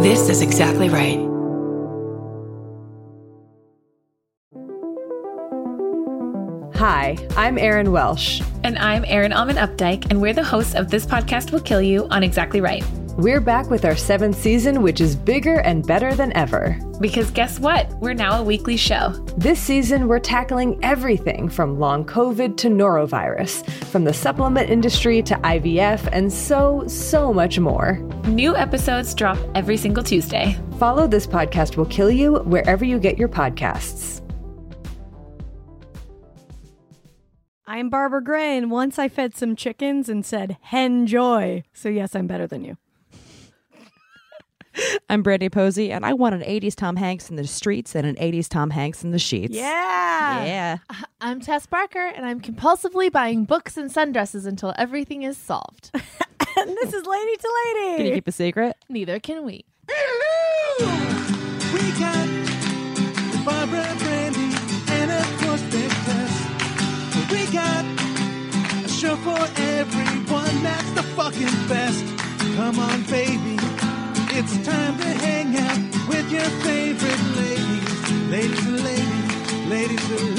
This is exactly right. Hi, I'm Erin Welsh. And I'm Erin Alman Updike, and we're the hosts of This Podcast Will Kill You on Exactly Right. We're back with our 7th season, which is bigger and better than ever. Because guess what? We're now a weekly show. This season, we're tackling everything from long COVID to norovirus, from the supplement industry to IVF, and so much more. New episodes drop every single Tuesday. Follow This Podcast Will Kill You wherever you get your podcasts. I'm Barbara Gray, and once I fed some chickens and said, "Henjoy." So yes, I'm better than you. I'm Brandy Posey, and I want an 80s Tom Hanks in the streets and an 80s Tom Hanks in the sheets. Yeah. I'm Tess Barker, and I'm compulsively buying books and sundresses until everything is solved. And this is Lady to Lady. Can you keep a secret? Neither can we. We got Barbara, Brandy, and of course Big Tess. We got a show for everyone that's the fucking best. Come on, baby. It's time to hang out with your favorite ladies. Ladies and ladies, ladies and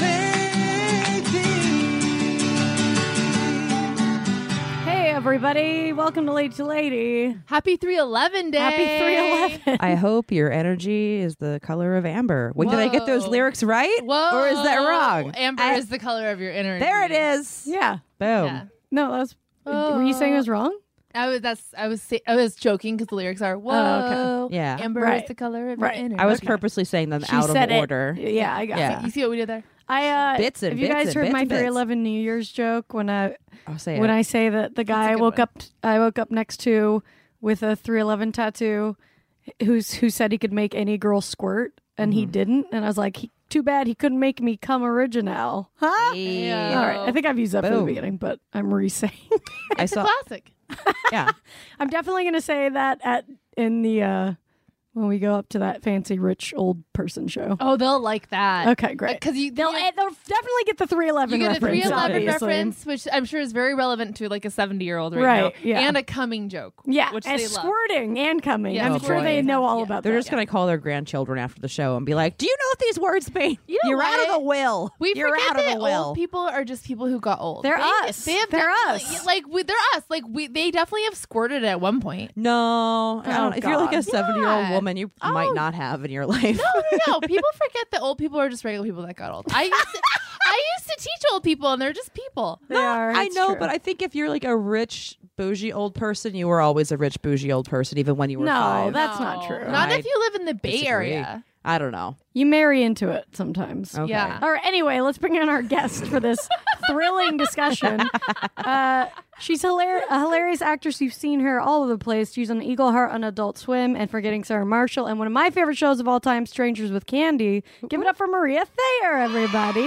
ladies. Hey, everybody. Welcome to Lady to Lady. Happy 311 day. Happy 311. I hope your energy is the color of amber. Wait, did I get those Whoa. lyrics right? Whoa. Or is that wrong? Amber is the color of your energy. There it is. Yeah. Boom. Yeah. No, that's. Were you saying it was wrong? I was joking because the lyrics are, whoa. okay. Yeah. Amber Right. is the color of Right. your energy. I was purposely saying them She out of said it. order. Yeah, I got Yeah. it. You see what we did there? Bits and have you bits guys and heard bits my and bits. 311 New Year's joke when I I'll say when it. I say that the guy a good I woke up next to with a 311 tattoo who said he could make any girl squirt and he didn't, and I was like, too bad he couldn't make me come original. Huh? Hey. All right, I think I've used that for the Boom. beginning, but I'm re-saying. I It's a saw. classic. Yeah. I'm definitely going to say that in the when we go up to that fancy rich old person show. Oh, they'll like that. Okay, great. Because They'll definitely get the 311 you get a reference. 311 obviously. reference, which I'm sure is very relevant to like a 70-year-old right Right, now. yeah. And a coming joke. Yeah, which and they love. squirting and coming. Yeah, I'm oh sure boy. they know all Yeah. about They're that. just going to call their grandchildren after the show and be like, do you know what these words mean? You know You're out of what? the will. We You're forget out of that the will. old people are just people who got old. They're They- us. They have They're definitely- us. Like they're us. Like they definitely have squirted at one point. No, I don't. If you're like a God. 70-year-old Yeah. woman, you might Oh. not have in your life. No. People forget that old people are just regular people that got old. I used to teach old people, and they're just people. They are. I it's know, true. but I think if you're like a rich, bougie old person, you were always a rich, bougie old person, even when you were No, 5. that's not true. Not I if you live in the Bay disagree. Area. I don't know. You marry into it sometimes. Okay. Yeah. All right. Anyway, let's bring in our guest for this thrilling discussion. She's a hilarious actress. You've seen her all over the place. She's on Eagle Heart on Adult Swim and Forgetting Sarah Marshall. And one of my favorite shows of all time, Strangers with Candy. Give it up for Maria Thayer, everybody.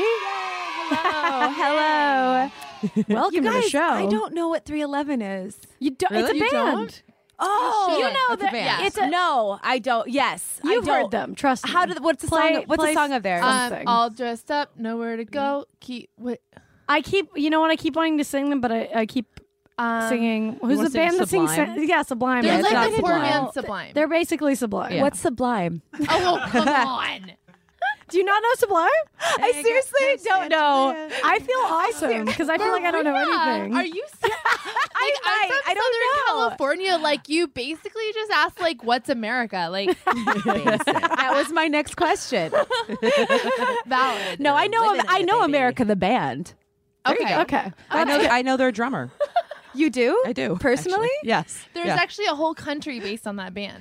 Hello. Welcome to the show. I don't know what 311 is. You don't. Really? It's a You band. Oh, You know That's a that. band. it's no, I don't. Yes, You've I don't. heard them. Trust me. What's the Play- song? What's play the song of theirs? something. All dressed up, nowhere to go. Keep what? I keep. You know what? I keep wanting to sing them, but I keep singing. Who's wanna the band sing that sings? Sublime? Yeah, Sublime. They're it's like not the poor Sublime. man Sublime. They're basically Sublime. Yeah. What's Sublime? Oh, come on. Do you not know Sublime? I seriously don't know. I feel awesome because I feel like I don't know Maria, anything. Are you serious? I'm from I don't Southern know. California. Like you basically just asked like, "What's America?" Like That was my next question. valid. No, I know. Living in I it, know baby. America the band. Okay. Okay. I know their drummer. You do? I do. Personally? actually. Yes. There's Yeah. actually a whole country based on that band.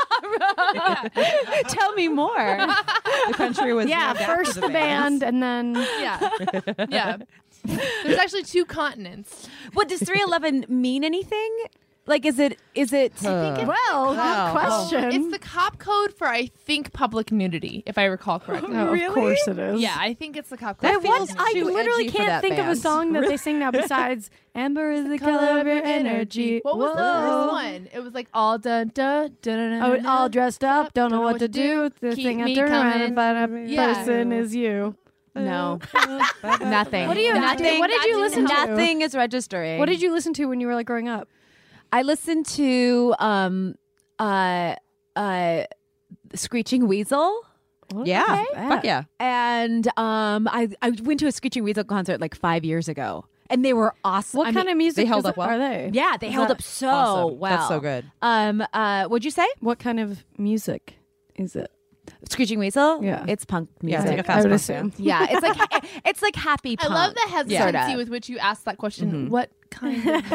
Tell me more. The country was Yeah, named after first the band and then Yeah, yeah. There's actually 2 continents. What does 311 mean? Anything? Like, is it? well, good question. It's the cop code for I think public nudity, if I recall correctly. Oh, of course it is. Yeah, I think it's the cop code. Wait, what? I too literally edgy for can't that think of a band. song that they sing now besides Amber is the color of your energy. What was the Whoa. first one? It was like all dun dun dun dun. Oh, dun, all dressed up, don't know what to do. The Keep thing I me turn around coming. and find a Yeah. person is you. No, nothing. What do you? Nothing. What did you listen to? Nothing is registering. What did you listen to when you were like growing up? I listened to Screeching Weasel. Yeah. Fuck yeah. And I went to a Screeching Weasel concert like 5 years ago, and they were awesome. What kind of music they held up well? are they? Yeah, they held up so Awesome. well. That's so good. What'd you say? What kind of music is it? Screeching Weasel? Yeah. It's punk Yeah, music. it's like a I fast would punk assume. band. Yeah, it's like happy I punk. love the hesitancy sorta. with which you asked that question. What kind of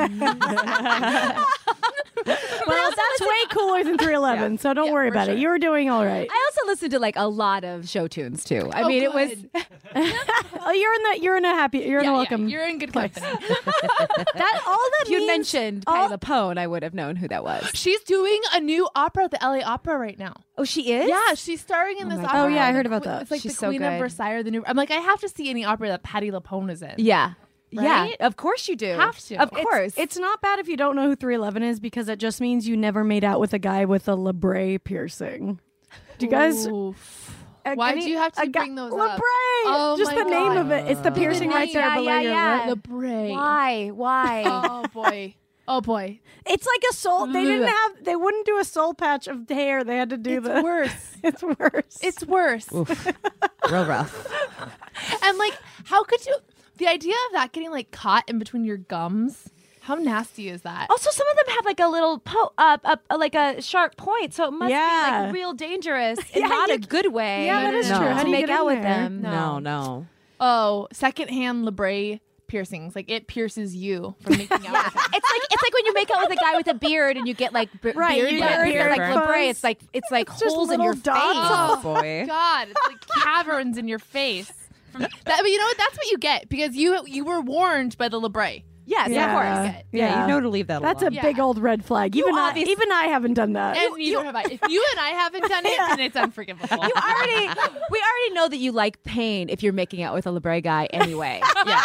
Well, that's way cooler than 311, so don't worry for about sure. it. You were doing all right. I also listened to like a lot of show tunes too. I mean, it was Oh, you're in a welcome. You're in good company. that all that if you'd means, mentioned all- Patti LuPone, I would have known who that was. She's doing a new opera at the LA Opera right now. Oh, she is? Yeah, she's starring in this my opera. God. Oh, yeah, I The heard about que- that. It's like She's the so Queen of good. Versailles, the new. I'm like, I have to see any opera that Patti LuPone is in. Yeah. Right? Yeah, of course you do. Have to. Of course. It's not bad if you don't know who 311 is because it just means you never made out with a guy with a labret piercing. Do you guys? Oof. Why do you have to bring those labret? up? Oh just my the name God. of it. It's the piercing right there Yeah, below yeah, your yeah. lip. Labret. Why? Oh boy. Oh boy. It's like a soul. They didn't have. They wouldn't do a soul patch of hair. They had to do It's the. worse. It's worse. It's worse. Real rough. And like, how could you? The idea of that getting like caught in between your gums. How nasty is that? Also, some of them have like a little like a sharp point, so it must be like real dangerous in Yeah, not you- a good way. Yeah, that is no. true. To How do you make get out in with there? them. No. Oh, secondhand labret piercings. Like it pierces you from making out with him. It's like when you make out with a guy with a beard and you get like Right, beard you burn, get beard like burns. labret. It's like just holes in little your dots. face. Oh boy. God, it's like caverns in your face. That, but you know what? That's what you get because you were warned by the labret. Yes, Yeah. of course. Yeah, you know to leave that That's alone. a big old red flag. Even I haven't done that. And neither have I. If you and I haven't done it, then it's unforgivable. We already know that you like pain if you're making out with a labret guy anyway. yeah.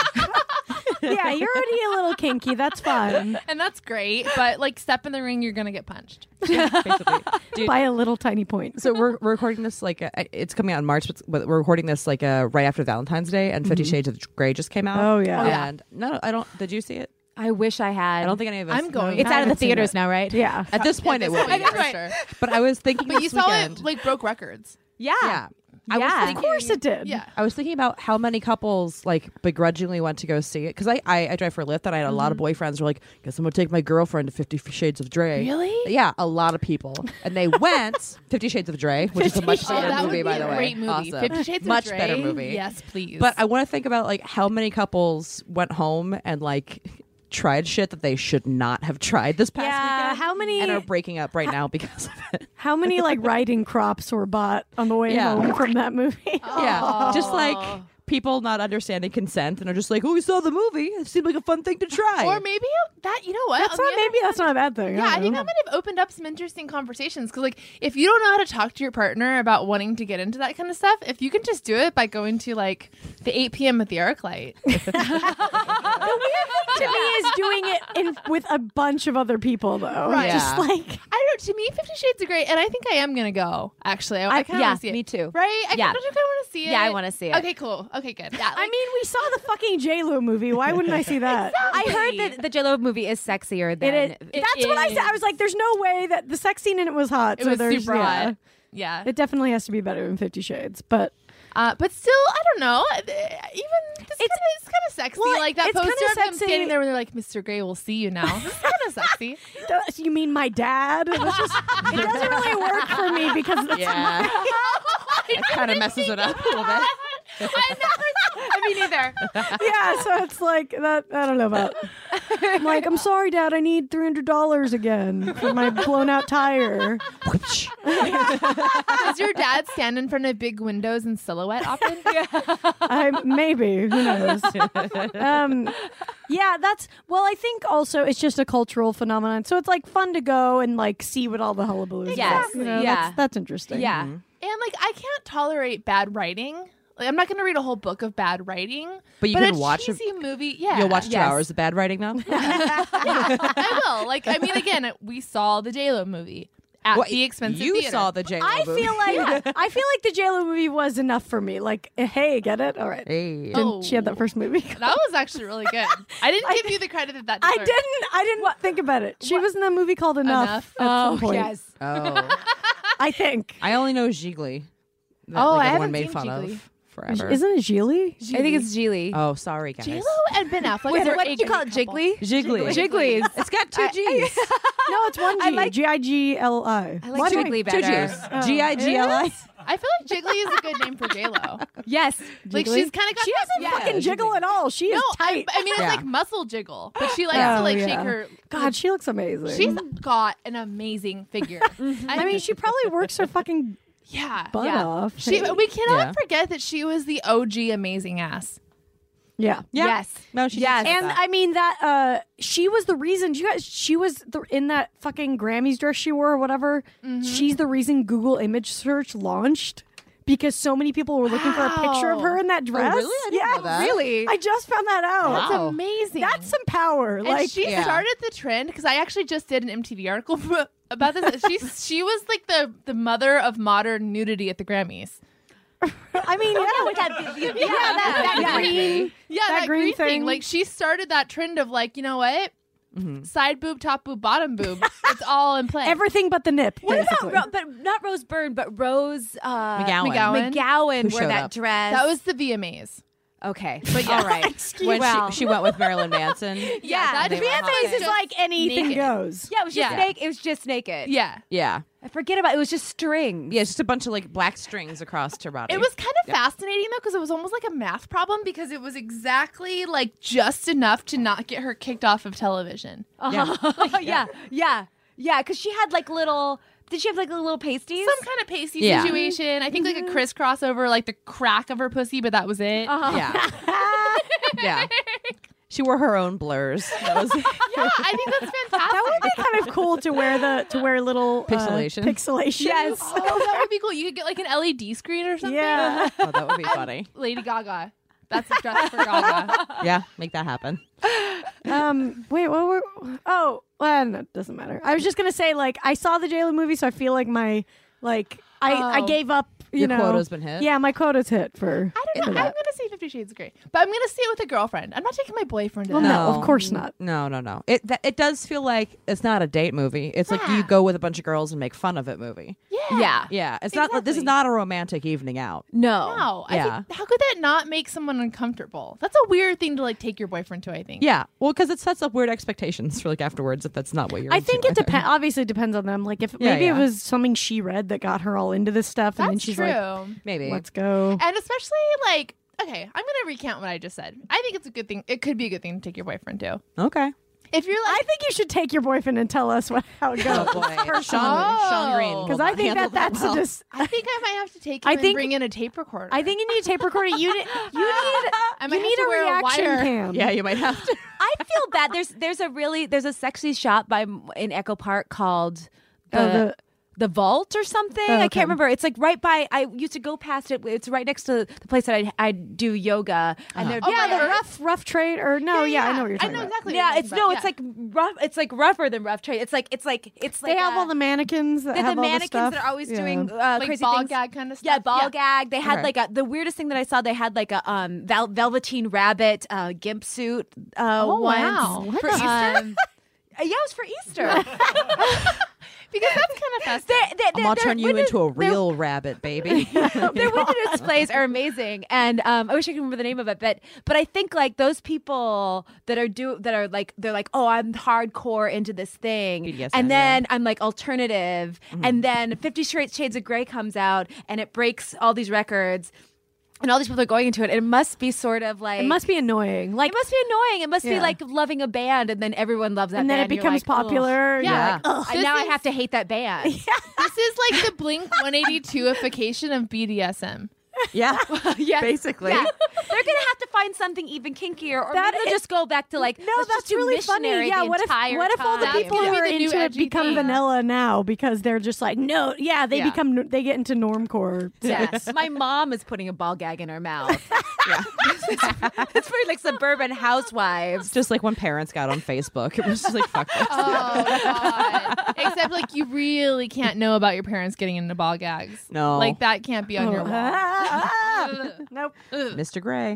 Yeah, you're already a little kinky. That's fine. And that's great, but like step in the ring, you're gonna get punched. Basically. Dude, By a little tiny point. so we're recording this like it's coming out in March, but we're recording this like right after Valentine's Day, and 50 Shades of Grey just came out. Oh, yeah. And no, I don't. Did you see it? I wish I had. I don't think any of us. I'm going. It's I out of the haven't seen theaters it. now, right? Yeah. At this point, it will be. Sure. But I was thinking But you this saw weekend. it like broke records. Yeah. Yeah. Of course it did. Yeah. I was thinking about how many couples like begrudgingly went to go see it because I drive for a Lyft and I had a lot of boyfriends who were like, guess I'm gonna take my girlfriend to 50 Shades of Grey. Really? Yeah, a lot of people, and they went 50 Shades of Grey, which is a much Oh, better that movie, would be by the a way. great movie. Awesome. 50 Shades much of Grey. better movie. Yes, please. But I want to think about like how many couples went home and like tried shit that they should not have tried this past Yeah, weekend. how many- and are breaking up right now because of it. How many like riding crops were bought on the way Yeah. home from that movie? Yeah, just like people not understanding consent and are just like, oh, we saw the movie. It seemed like a fun thing to try. or maybe that, you know what? That's on the not. other Maybe that's not a bad thing. Yeah, I think that might have opened up some interesting conversations because, like, if you don't know how to talk to your partner about wanting to get into that kind of stuff, if you can just do it by going to like the 8 p.m. at the ArcLight, to me is doing it with a bunch of other people though. Right. Just Yeah. like I don't know. To me, 50 Shades of Grey, and I think I am gonna go. Actually, I kind of yeah, want to see it. me too. Right? I Yeah. kind of want to see it. Yeah, I wanna see it. Okay, cool. Okay, good. Yeah, I mean, we saw the fucking J-Lo movie. Why wouldn't I see that? I heard that the J-Lo movie is sexier than It is. That's what I said. I was like, "There's no way that the sex scene in it was hot." it so was there's, super yeah. hot. Yeah, It definitely has to be better than 50 Shades, but but still, I don't know. Even it's kind of sexy. Well, like that it's kinda poster of him sexy. standing there when they're like, "Mr. Grey, we'll see you now." It's kind of sexy. you mean my dad? It doesn't really work for me because it's yeah, it kind of messes it up a little bit. I mean, neither. yeah, so it's like that. I don't know about. I'm like, I'm sorry, Dad. I need $300 again for my blown out tire. Does your dad stand in front of big windows in silhouette often? Maybe, who knows? Yeah, that's. Well, I think also it's just a cultural phenomenon. So it's like fun to go and like see what all the hullabaloo is. Yes, about, you know? yeah. That's interesting. Yeah. And like, I can't tolerate bad writing. Like, I'm not going to read a whole book of bad writing. But you can a watch a- cheesy movie. Yeah, You'll watch 2 Yes. hours of bad writing though. I will. Like, I mean, again, we saw the J-Lo movie at What, the expensive you theater. saw the J-Lo I movie. feel like the J-Lo movie was enough for me. Like, hey, get it? All right. Hey. Oh. She had that first movie. That was actually really good. I didn't give you the credit that I deserved. didn't think about it. She was in that movie called Enough. Enough? At some point. Oh. I think. I only know Gigli. That, Oh, I everyone haven't made seen fun Gigli. of forever. Isn't it Gigli? I think it's Geely. Oh, sorry, guys. J-Lo and Ben Affleck. Wait, are what a did you call it? great couple. Jiggly? Gigli. Jiggly's. It's got two G's. No, it's one G. I like- Gigli. I like Jiggly Two better. G's. Gigli. I feel like Jiggly is a good name for J-Lo. Yes. Like Jiggly? she's kind of got She doesn't that, fucking jiggle at all. She is No, tight. I mean it's Yeah. like muscle jiggle, but she likes Oh, to like yeah. shake her. God, she looks amazing. She's got an amazing figure. I mean, she probably works her fucking yeah. butt Yeah. off. We cannot Yeah. forget that she was the OG amazing ass. Yeah. Yeah. Yes. No, she Yes. did say And that. I mean that she was the reason she was in that fucking Grammys dress she wore or whatever. She's the reason Google image search launched because so many people were looking for a picture of her in that dress. really? I didn't yeah, know that. really. I just found that out. That's Wow. amazing. That's some power. and Like she Yeah. started the trend because I actually just did an MTV article about this. She was like the mother of modern nudity at the Grammys. I mean, that green. Yeah, That that green green thing. thing. Like she started that trend of like, you know what? Side boob, top boob, bottom boob. It's all in play. Everything but the nip. What basically. about but not Rose Byrne, but Rose McGowan. McGowan. McGowan Who wore showed that up. dress. That was the VMAs. okay. But yeah. All right. When well, she went with Marilyn Manson. Yeah, that they were hot. VMAs is like anything naked. goes. yeah, it was just Yeah. naked. It was just naked. Yeah. Yeah. I forget about it. It was just strings. Yeah, just a bunch of like black strings across her body. It was kind of fascinating though because it was almost like a math problem because it was exactly like just enough to not get her kicked off of television. yeah. Because she had like little. Did she have like little pasties? Some kind of pasty Yeah. situation. I think like a crisscross over like the crack of her pussy, but that was it. Yeah. Yeah. She wore her own blurs. That was Yeah, I think that's fantastic. That would be kind of cool to wear little Pixelation. Pixelation. Yes. Oh, that would be cool. You could get like an LED screen or something. Yeah. Oh, that would be funny. Lady Gaga. That's a dress for Gaga. Yeah, make that happen. Wait, what were? Oh, well, no, it doesn't matter. I was just gonna say, like, I saw the J-Lo movie, so I feel like my, like, I Oh. gave up. You Your know, quota's been hit? Yeah, my quota's hit for. I don't for know. I'm that. gonna say 50 Shades of Grey, but I'm gonna see it with a girlfriend. I'm not taking my boyfriend to Well, that. no, of course not. No. It does feel like it's not a date movie. It's like you go with a bunch of girls and make fun of it movie. Yeah. Yeah, it's not. This is Exactly. not a romantic evening out. No. No, I Yeah. think, how could that not make someone uncomfortable? That's a weird thing to like take your boyfriend to. I think. Yeah, well, because it sets up weird expectations for like afterwards if that's not what you're. I into think it either. depends. Obviously, it depends on them. Like, if Yeah, maybe yeah. it was something she read that got her all into this stuff, and then That's she's true. like, Maybe. "Let's go." And especially like, okay, I'm gonna recount what I just said. I think it's a good thing. It could be a good thing to take your boyfriend to. Okay. If you're I like, think you should take your boyfriend and tell us how it goes. Oh boy, Sean Green. will Because I not think handle that's well. just. I think I might have to take him I and think- bring in a tape recorder. I think you need a tape recorder. You need I might you have need to a wear reaction wire. cam. Yeah, you might have to. I feel bad. There's a sexy shop in Echo Park called the Vault or something. Oh, I okay. can't remember. It's like right by. I used to go past it. It's right next to the place that I do yoga. And they're Oh, the right. rough trade or no, yeah, I know what you're talking I know about. exactly. yeah, what you're it's talking no, about. it's like rough. It's like rougher than rough trade. It's like They have all the mannequins that they're have the all the mannequins stuff. that are always Yeah. doing like crazy ball things. gag kind of stuff. Yeah, ball gag. They had Okay. like the weirdest thing that I saw. They had like a velveteen rabbit gimp suit. Oh, once. wow. For Easter? Yeah, it was for Easter. Because that's kind of festive. I'm gonna turn you into a real rabbit, baby. Their winter displays are amazing, and I wish I could remember the name of it. But I think like those people that are like they're like, oh, I'm hardcore into this thing, BDSM, and then I'm like alternative, and then 50 Shades of Grey comes out, and it breaks all these records. And all these people are going into it. It must be sort of like It must be annoying. Like it must be annoying. It must be Yeah. like loving a band, and then everyone loves that and then band. it You're becomes like, ugh. popular. and you're Yeah. like, ugh. And now I is- have to hate that band. This is like the Blink 182ification of BDSM. yeah, Yeah. basically. Yeah. They're gonna have to find something even kinkier, or That maybe they'll is- just go back to like No, let's that's just do really funny. missionary Yeah, the what if entire all the time. people That's who gonna are be the new into it edgy become thing. vanilla now because they're just like, no, yeah, they Yeah. they get into normcore. Yes. My mom is putting a ball gag in her mouth. Yeah. It's very like suburban housewives. It's just like when parents got on Facebook. It was just like, fuck this. Oh, God. Except, like, you really can't know about your parents getting into ball gags. No. Like, that can't be on your wall. Nope. Mr. Gray.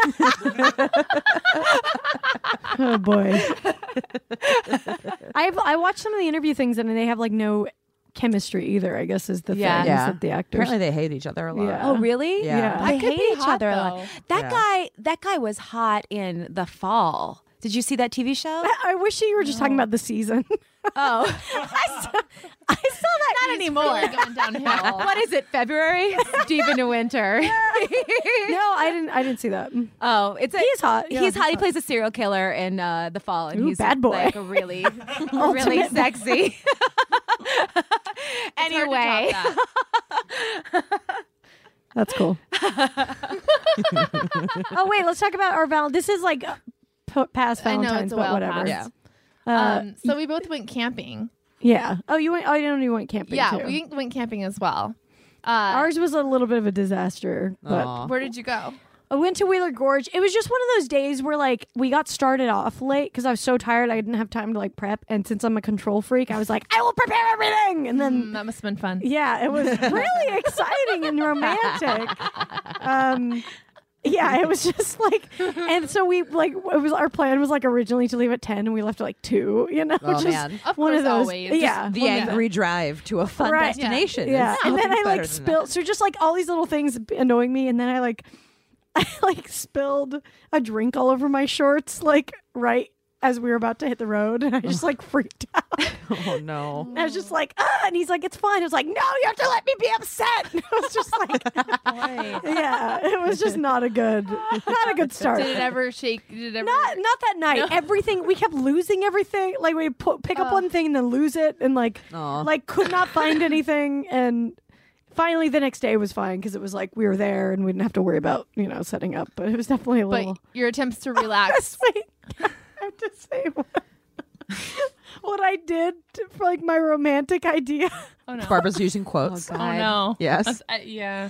Oh boy. I watched some of the interview things and they have like no chemistry either, I guess, is the Yeah. thing. Yeah. Is that the actors. Apparently they hate each other a lot. Yeah. Oh, really? Yeah. They That could hate be each hot, other a lot. though. That guy was hot in The Fall. Did you see that TV show? I wish you were just talking about the season. Oh, I saw that. Not anymore. Really going downhill. What is it? February? Deep into winter. No, I didn't see that. Oh, it's He's hot. Yeah, he's hot. He plays a serial killer in The Fall, and Ooh, he's bad boy. like a really, really sexy. Anyway, Hard to top that. That's cool. Oh wait, let's talk about our This is like past I know, Valentine's, it's a but while whatever. past. Yeah. So we both went camping. Yeah. Oh, you went. Oh, you went camping. Yeah, too. we went camping as well. Ours was a little bit of a disaster, but Aw. Where did you go? I went to Wheeler Gorge. It was just one of those days where like we got started off late because I was so tired I didn't have time to like prep. And since I'm a control freak, I was like, I will prepare everything. And then That must have been fun. yeah, it was really exciting and romantic. Yeah, it was just like, and so we like it was our plan was like originally to leave at 10 and we left at like 2. You know, Oh, just man. Of one course, of those. always. Yeah, The angry drive to a fun Right. destination. yeah. There's And then nothing I like better than spilled. So just like all these little things annoying me, and then I like spilled a drink all over my shorts, like right as we were about to hit the road, and I just like freaked out. that. Oh no. And I was just like, and he's like, it's fine. I was like, no, you have to let me be upset. And I was just like, yeah, it was just not a good start. Did it ever shake? Did it ever? Not that night. No. Everything we kept losing everything. Like we pick up one thing and then lose it, and like Aw. could not find anything. And finally, the next day was fine because it was like we were there and we didn't have to worry about setting up. But it was definitely a little. But your attempts to relax. Wait, I have to say what I did for like my romantic idea. Oh no. Barbara's using quotes. Oh no. Yes. Yeah.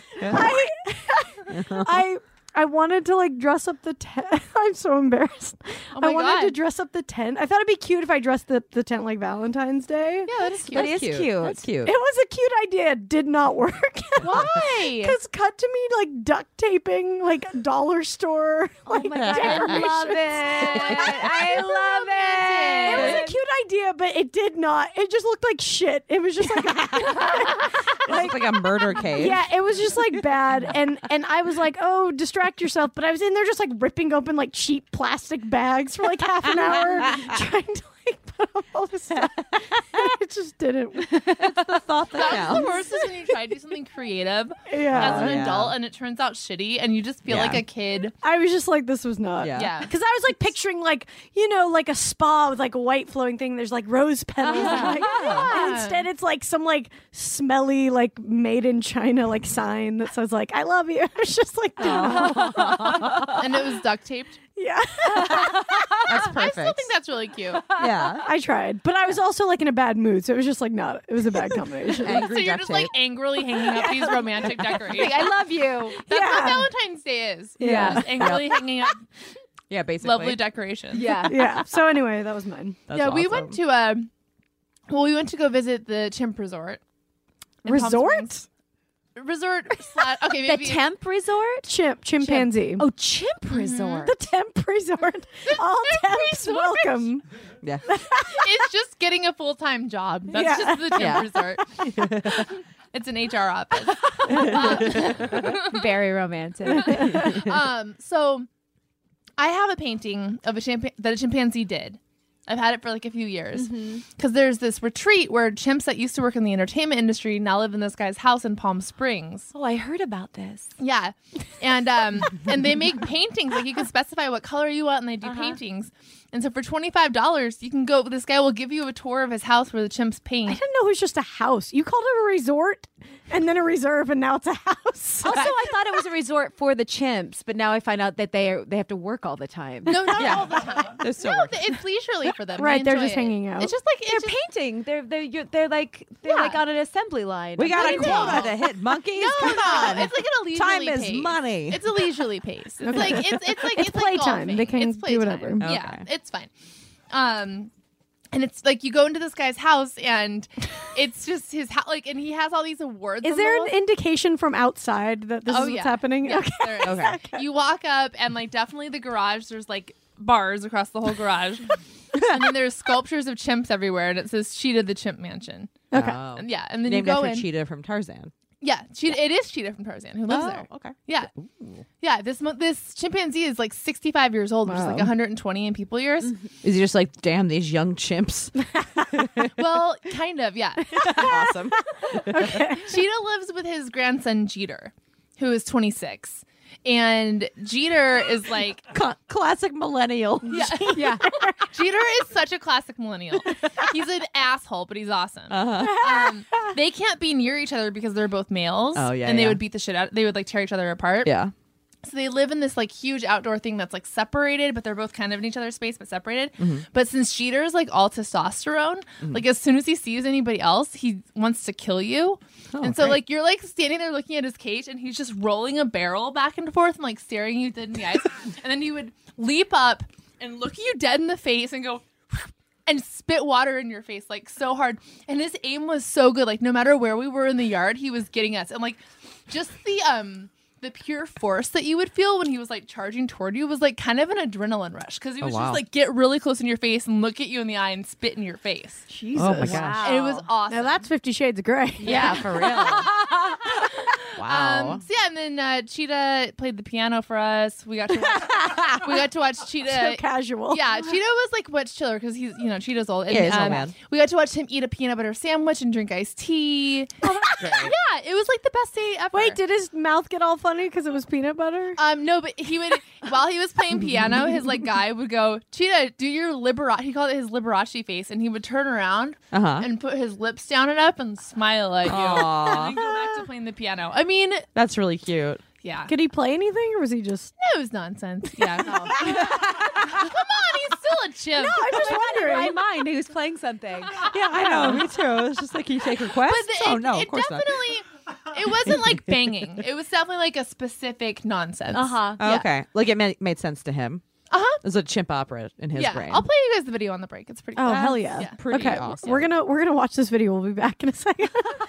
I wanted to like dress up the tent. I'm so embarrassed. Oh my I wanted God. to dress up the tent. I thought it'd be cute if I dressed the tent like Valentine's Day. Yeah, that is cute. That is cute. That's cute. It was a cute idea. It did not work. Why? Because cut to me like duct taping like dollar store. Like, Oh my God, I love it. I love It it. was a cute idea, but it did not. It just looked like shit. It was just like, It's like a murder cave. yeah, it was just like bad. And I was like, oh, distract yourself. But I was in there just like ripping open like cheap plastic bags for like half an hour, trying to like put up all this stuff. It just didn't. The thought that That's the counts. worst is when you try to do something creative Yeah. as an Yeah. adult and it turns out shitty and you just feel Yeah. like a kid. I was just like, this was not. Yeah. Yeah. Because I was like picturing like, like a spa with like a white flowing thing. There's like rose petals. And, like, and instead it's like some like smelly like made in China like sign that says like, I love you. It's just like, And it was duct taped. yeah. That's I perfect. still think that's really cute. yeah. I tried. But I was also like in a bad mood. So it was just like not, it was a bad combination. Angry So you're duct just like tape. angrily hanging up these romantic decorations. I love you. That's Yeah. what Valentine's Day is. Yeah. Just angrily hanging up Yeah, basically. lovely decorations. Yeah. Yeah. So anyway, that was mine. That's Yeah, we awesome. went to we went to go visit the Chimp Resort. in Palm Resort? Springs. Resort okay, The maybe temp resort? Chimpanzee. Oh, chimp resort. The temp resort. All temps resort. welcome. Yeah. it's just getting a full-time job. That's Yeah. just the Chimp Yeah. Resort. It's an HR office. Very romantic. So I have a painting of that a chimpanzee did. I've had it for like a few years because there's this retreat where chimps that used to work in the entertainment industry now live in this guy's house in Palm Springs. Oh, I heard about this. Yeah, and they make paintings. Like you can specify what color you want, and they do paintings. And so for $25, you can go. This guy will give you a tour of his house where the chimps paint. I didn't know it was just a house. You called it a resort and then a reserve and now it's a house. Also, I thought it was a resort for the chimps, but now I find out that they have to work all the time. No, not all the time. They're still No, working. it's leisurely for them. Right, They they're enjoy just it. hanging out. It's just like They're it's just, painting. They're like on an assembly line. We got a Painting. quota to hit, monkeys. No, Come on. it's like at a leisurely Time is pace. money. It's a leisurely pace. It's like it's like It's playtime. golfing. They can It's do playtime. whatever. Yeah, Okay. it's fine. And it's like you go into this guy's house and it's just his house. Like, and he has all these awards. Is on there the an wall. indication from outside that this is what's happening? Yes, Okay. there is. Okay. You walk up and like definitely the garage. There's like bars across the whole garage, and then there's sculptures of chimps everywhere, and it says "Cheetah the Chimp Mansion." Okay. Oh. And yeah, and then Named you go after in. Cheetah from Tarzan. Yeah, it is Cheetah from Tarzan who lives there. Okay. Yeah, yeah. This chimpanzee is like 65 years old, which is like 120 in people years. Is he just like, damn, these young chimps? Well, kind of, yeah. Awesome. Cheetah lives with his grandson Jeter, who is 26. And Jeter is like Classic millennial. yeah. Jeter is such a classic millennial. He's an asshole, but he's awesome. They can't be near each other because they're both males. Oh, yeah, and they yeah. would beat the shit out. They would like tear each other apart. Yeah. So they live in this like huge outdoor thing that's like separated, but they're both kind of in each other's space, but separated. But since Jeter is like all testosterone, like as soon as he sees anybody else, he wants to kill you. And so great. like you're like standing there looking at his cage, and he's just rolling a barrel back and forth and like staring you dead in the eyes. And then he would leap up and look you dead in the face and go and spit water in your face like so hard. And his aim was so good. Like no matter where we were in the yard, he was getting us. And like just the pure force that you would feel when he was like charging toward you was like kind of an adrenaline rush, because he was wow. just like get really close in your face and look at you in the eye and spit in your face. Jesus. Oh my gosh. And it was awesome. Now that's 50 Shades of Grey. Yeah, for real. Wow. So yeah, and then Cheetah played the piano for us. We got to watch Cheetah. So casual. Yeah, Cheetah was like much chiller because he's Cheetah's old. And, Yeah, he's old man. We got to watch him eat a peanut butter sandwich and drink iced tea. Yeah, it was like the best day ever. Wait, did his mouth get all funny because it was peanut butter? No, but he would while he was playing piano, his like guy would go, Cheetah, do your Liberace. He called it his Liberace face, and he would turn around and put his lips down and up and smile at you, Aw. and then go back to playing the piano. I mean, That's really cute. yeah, Could he play anything, or was he just? it was nonsense. Yeah, come on, he's still a chimp. I'm just wondering. My mind, he was playing something. Yeah, I know. Me too. It's just like, you take requests? But Of course not. It wasn't like banging. It was definitely like a specific nonsense. Uh-huh. Oh, okay. Like it made sense to him. It was a chimp opera in his Yeah, brain. I'll play you guys the video on the break. It's pretty. Oh cool. hell yeah! Yeah. Pretty okay, awesome. we're gonna watch this video. We'll be back in a second.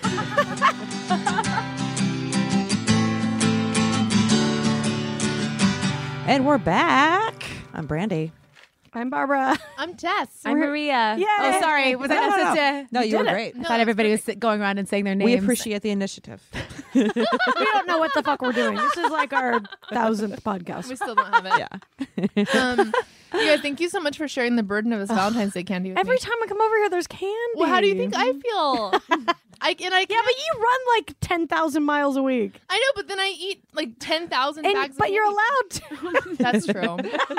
And we're back. I'm Brandy. I'm Barbara. I'm Jess. I'm Maria. Yay. Oh, sorry. Was I not supposed to? No, you were did it. great. I thought everybody was going around and saying their names. We appreciate the initiative. We don't know what the fuck we're doing. This is like our 1000th podcast. We still don't have it. Yeah. You guys, thank you so much for sharing the burden of this Valentine's Day candy with Every me. time I come over here, there's candy. Well, how do you think I feel? Yeah, but you run like 10,000 miles a week. I know, but then I eat like 10,000 bags. But of you're candy. allowed to. That's true.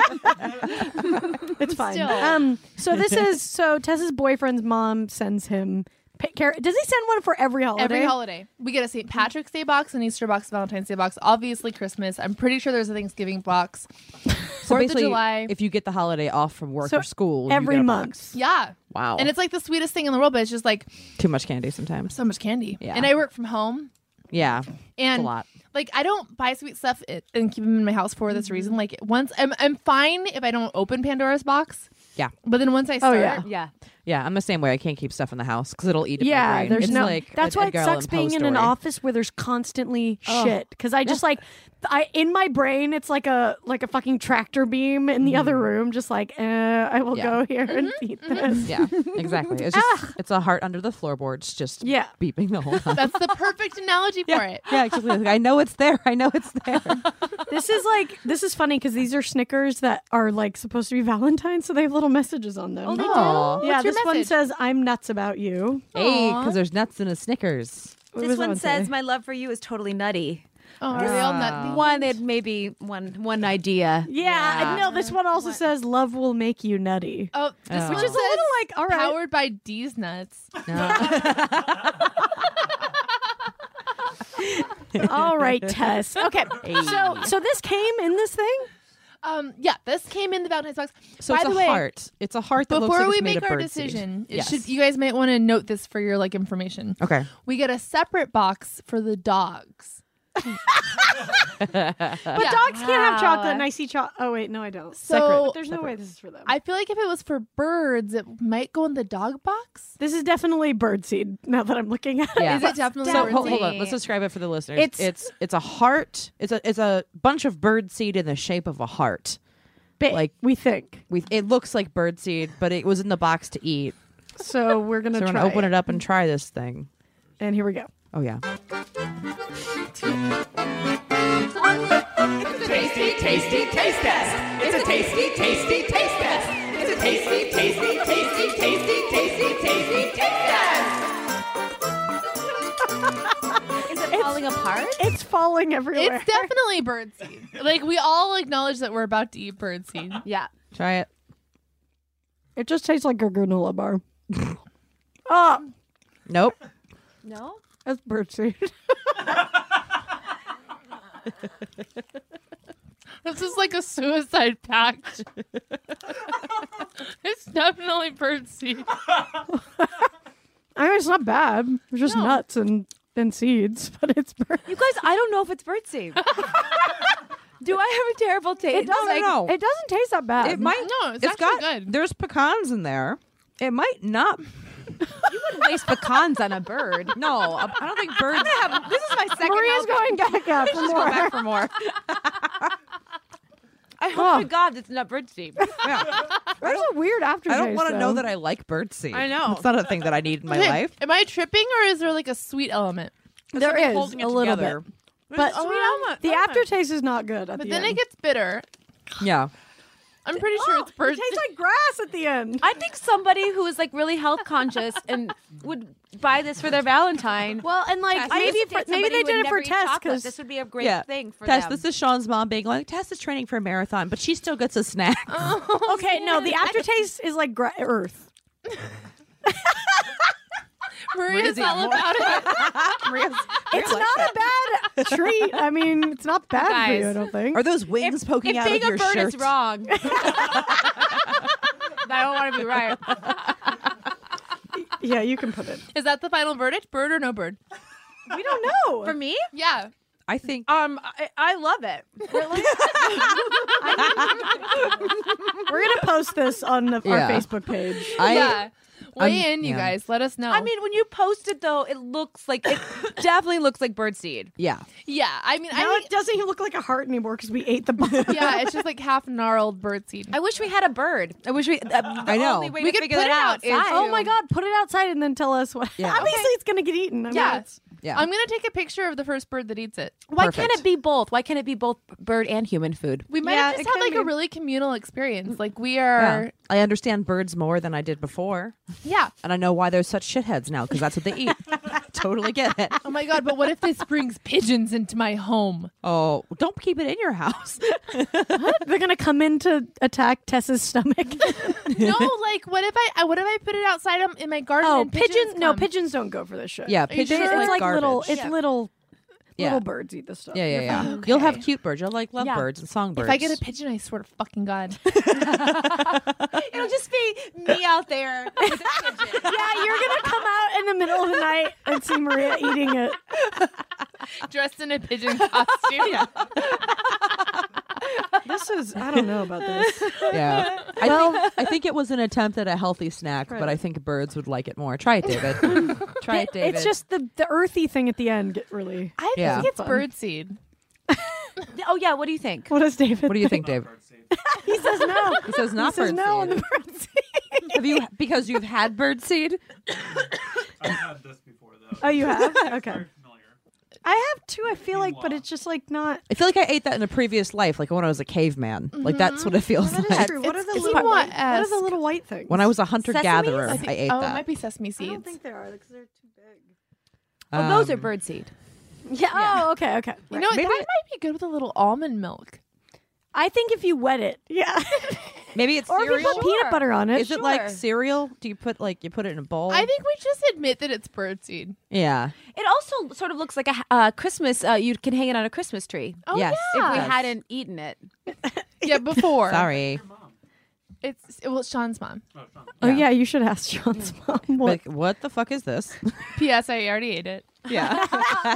It's fine. Still. So Tess's boyfriend's mom sends him. Does he send one for every holiday? Every holiday. We get a St. Patrick's Day box, an Easter box, Valentine's Day box, obviously Christmas. I'm pretty sure there's a Thanksgiving box. So 4th of basically, July. if you get the holiday off from work So or school, every you get a month. box. Yeah. Wow. And it's like the sweetest thing in the world, but it's just like too much candy sometimes. so much candy. Yeah. And I work from home. Yeah. And a lot. Like I don't buy sweet stuff and keep them in my house for this reason. Like once I'm fine if I don't open Pandora's box. Yeah. But then once I start, yeah. Yeah. Yeah, I'm the same way. I can't keep stuff in the house because it'll eat at my Yeah, brain. there's It's no. like That's an why it Edgar sucks Allan Poe being in an story. office where there's constantly shit. Because I just like, in my brain, it's like a fucking tractor beam in the other room. Just like, I will Yeah. go here and eat this. Yeah, exactly. It's just it's a heart under the floorboards, just Yeah. beeping the whole time. that's the perfect analogy for it. Yeah, exactly. Like, I know it's there. I know it's there. This is funny because these are Snickers that are like supposed to be Valentine's, so they have little messages on them. Aw. Yeah, What's your this one message? says, "I'm nuts about you." Hey, because there's nuts in a Snickers. What This does that one says, say? "My love for you is totally nutty." Oh, are they all nut? One, they had maybe one idea. Yeah, no, this one also says, "Love will make you nutty." Oh, this Oh. one Which is a says little like, all right. powered by D's nuts. All right, Tess. Okay, so this came in this thing. Yeah, this came in the Valentine's box. So By it's the a way, heart. It's a heart that looks before like we it's made make of our birdseed. decision, Yes. you guys might want to note this for your like information. Okay. We get a separate box for the dogs. But dogs can't have chocolate, and I see chocolate. Oh wait, no, I don't. So But there's no way this is for them. I feel like if it was for birds, it might go in the dog box. This is definitely birdseed. Now that I'm looking at it. Yeah. Is it definitely So birdseed? hold on. Let's describe it for the listeners. It's a heart. It's a bunch of birdseed in the shape of a heart. Big, Like- we think. It looks like birdseed, but it was in the box to eat. So we're gonna So we're try gonna open it up and try this thing. And here we go. Oh yeah. Tasty, tasty taste test. It's a tasty, tasty taste test. It's a tasty, tasty, tasty, tasty, tasty, tasty taste test. Is it falling apart? It's falling everywhere. It's definitely birdseed. Like, we all acknowledge that we're about to eat birdseed. Yeah. Try it. It just tastes like a granola bar. Oh, Nope. No? that's birdseed. This is like a suicide pact. It's definitely birdseed. I mean, it's not bad. It's just nuts and seeds, but it's bird. You guys, I don't know if it's birdseed. Do I have a terrible taste? It doesn't. know. It doesn't taste that bad. It might. No, it's actually got. good. There's pecans in there. It might not. You wouldn't waste pecans on a bird. No, I don't think birds. This is my second Maria's helping. going back out for Go more. back for more. I hope to God it's not birdseed. Yeah. There's a weird aftertaste. I don't want to though. know that I like birdseed. I know. It's not a thing that I need in my Okay, life. Am I tripping, or is there like a sweet element? There Something is holding it a little together. bit, but the aftertaste is not good. At But the then end. it gets bitter. Yeah. I'm pretty sure it's It birdseed. tastes like grass at the end. I think somebody who is like really health conscious and would buy this for their Valentine. Well, and like Tess, maybe this would take maybe somebody they who did would it never for eat Tess chocolate. because This would be a great Yeah. thing for Tess, them. this is Sean's mom being like, Tess is training for a marathon, but she still gets a snack. okay, no, the aftertaste is like earth. Maria's all about it. It's not a bad treat. I mean, it's not bad for you. I Guys. don't think. Are those wings poking if out of being your a bird shirt? is wrong. I don't want to be right. Yeah, you can put it. Is that the final verdict? Bird or no bird? We don't know. For me, Yeah. I think I love it. We're gonna post this on our Yeah. Facebook page. Yeah. Weigh I'm- in, you yeah. guys. Let us know. I mean, when you post it though, it looks like it definitely looks like birdseed. yeah. yeah. I mean, Now it doesn't even look like a heart anymore because we ate the bun. yeah, it's just like half gnarled birdseed. I wish we had a bird. I wish we. The I know. Only way We to could figure put that it out is outside. Oh my God! Put it outside and then tell us what. Yeah. Obviously, it's gonna get eaten. I mean, Yeah. it's- Yeah. I'm gonna take a picture of the first bird that eats it. Why Perfect. can't it be both? Why can't it be both bird and human food? We might Yeah, have it just had can like a be. really communal experience. Like we Yeah. are, I understand birds more than I did before. yeah. And I know why they're such shitheads now, because that's what they eat. Totally get it. Oh my God! But what if this brings pigeons into my home? Oh, don't keep it in your house. They're gonna come in to attack Tess's stomach. No, like what if I put it outside in my garden? Oh, and pigeons! No, come? pigeons don't go for this shit. Yeah, you pigeons sure? are it's like garbage. little. It's Yeah. little Yeah. birds eat this stuff. Yeah, yeah, yeah. Okay. You'll have cute birds. You'll like Yeah. lovebirds and songbirds. If I get a pigeon, I swear to fucking God. It'll just be me out there with a pigeon. Yeah, you're gonna come out in the middle of the night and see Maria eating it. Dressed in a pigeon costume. This is. I don't know about this. Yeah. I think it was an attempt at a healthy snack, but I think birds would like it more. Try it, David. Try it, David. It's just the earthy thing at the end. Get really. I Yeah. think it's Fun. birdseed. Oh yeah, what do you think? What does David? What do you think, Dave? He says no. He says He not says no on birdseed. the bird seed. Have you because you've had birdseed? I've had this before, though. Oh, you have? Okay. Very familiar. I have too. I feel like, but it's just like not. I feel like I ate that in a previous life, like when I was a caveman. Like that's what it feels That like. is true. What are the it's little? What are quinoa-esque. the little white things? When I was a hunter gatherer, Sesames? I ate Oh, it that. might be sesame I seeds. don't think they are because they're too big. Oh, those are birdseed. Yeah. Oh, okay. Okay. You know what? Maybe- That might be good with a little almond milk. I think if you wet it, yeah, Maybe it's or if you cereal. put peanut butter on it. Is it like Sure. cereal? Do you put you put it in a bowl? I think we just admit that it's birdseed. Yeah. It also sort of looks like a Christmas. You can hang it on a Christmas tree Oh, Yes. yeah. if we Yes. hadn't eaten it. Yeah, before. Sorry. It's Sean's mom. Oh yeah, you should ask Sean's mom. What? Like, what the fuck is this? P.S. I already ate it. Yeah.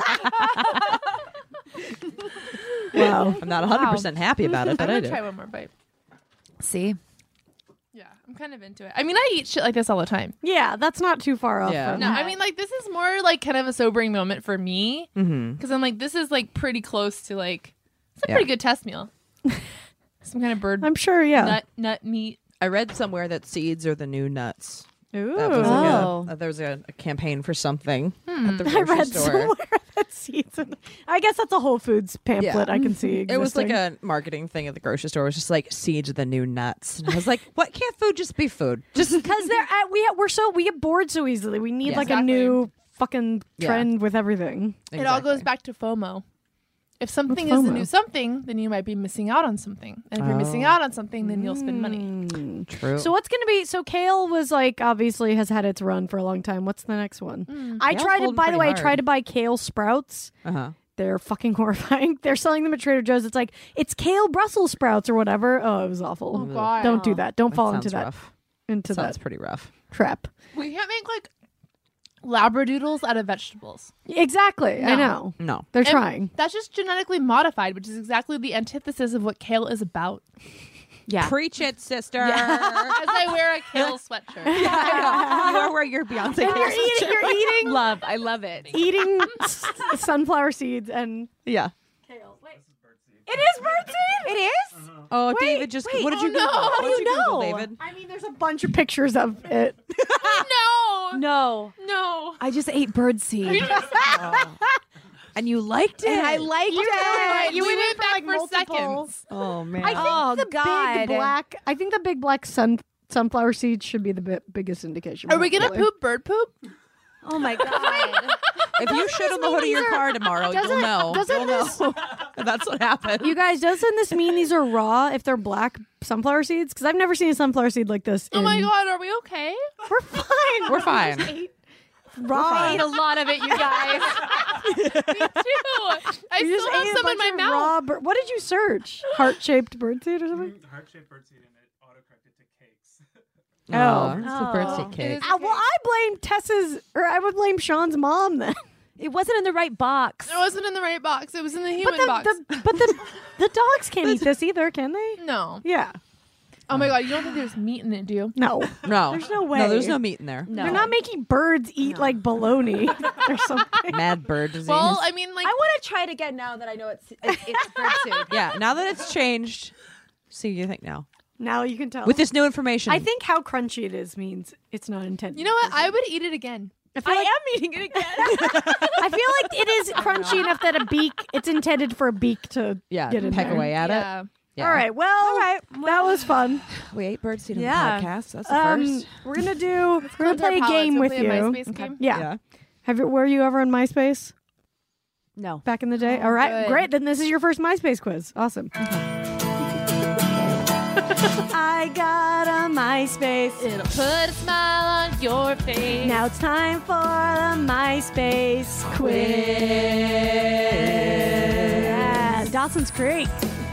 Wow. I'm not 100% happy about it, I'm but I gonna did. try one more bite. See, Yeah, I'm kind of into it. I mean, I eat shit like this all the time. Yeah, that's not too far off. Yeah. from- No, I mean, like this is more like kind of a sobering moment for me Mm-hmm. because I'm like, this is like pretty close to like it's a Yeah. pretty good test meal. Some kind of bird I'm sure. Yeah. nut meat. I read somewhere that seeds are the new nuts. Ooh. That was Oh. there was a campaign for something at the I grocery read store. somewhere that seeds. I guess that's a Whole Foods pamphlet. Yeah. I can see. It was like existing. a marketing thing at the grocery store. It was just like seeds are the new nuts. And I was like, what can't food just be food? Just because we get bored so easily. We need Yeah. like a Exactly. new fucking Yeah. trend with everything. It all goes back to FOMO. If something is the FOMO? new something, then you might be missing out on something. And if you're missing out on something, then you'll spend money. True. So what's going to be? So kale was like obviously has had its run for a long time. What's the next one? I Kale's tried to. holding By the pretty way, I hard. tried to buy kale sprouts. They're fucking horrifying. They're selling them at Trader Joe's. It's like it's kale Brussels sprouts or whatever. Oh, it was awful. Oh, God. Don't do that. Don't fall into sounds that rough. into Sounds that pretty rough. trap. We can't make like labradoodles out of vegetables. Exactly. I No. know. No. They're And trying. That's just genetically modified, which is exactly the antithesis of what kale is about. Yeah. Preach it, sister. As I wear a kale sweatshirt. You are wearing your Beyonce. You're eating Love. I love it. eating sunflower seeds and Yeah. it is birdseed. It is? Oh, David just. What did you Google? How What do did you Google, know? David? I mean, there's a bunch of pictures of it. No. No. No. I just ate birdseed. And you liked it. And I liked it. You went went in back like for multiple- seconds. Oh man. I think Oh, the God. big black. I think the big black sunflower seeds should be the biggest indication. Are we gonna probably. poop bird poop? Oh my God. if you shit on the hood of your car tomorrow, you'll know. Doesn't You'll this, know. That's what happened. you guys? Doesn't this mean these are raw if they're black sunflower seeds? Because I've never seen a sunflower seed like this. Oh my God, are we okay? We're fine. We're fine. Raw. I ate a lot of it, you guys. Me too. I You just still have ate a some in bunch my of mouth. raw what did you search? Heart-shaped birdseed or something? Heart-shaped birdseed and it autocorrected to cakes. It's a Oh. birthday cake. Well, I blame Tessa's, or I would blame Sean's mom then. It wasn't in the right box. It wasn't in the right box. It was in the But human box. the dogs can't eat this either, can they? No. Yeah. Oh my God, you don't think there's meat in it, do you? No. No. There's no way. No, there's no meat in there. No. They're not making birds eat like bologna or something. Mad bird disease. Well, I mean, like, I want to try it again now that I know it's birdseed. yeah, now that it's changed, see what you think now. Now you can tell. With this new information. I think how crunchy it is means it's not intended. you know what? I would eat it again. I am eating it again. I feel like it is crunchy enough that it's intended for a beak to yeah, get in peck there. away at it. Yeah. Yeah. All right. Well, that was fun. We ate birdseed on Yeah. the podcast. That's the first. We're gonna play a Palates. game We'll with play a you. MySpace game. Yeah. Were you ever on MySpace No. back in the day? All right, good. great. Then this is your first MySpace quiz. Awesome. I got a MySpace. It'll put a smile on your face. Now it's time for the MySpace quiz. Yeah, Dawson's Creek.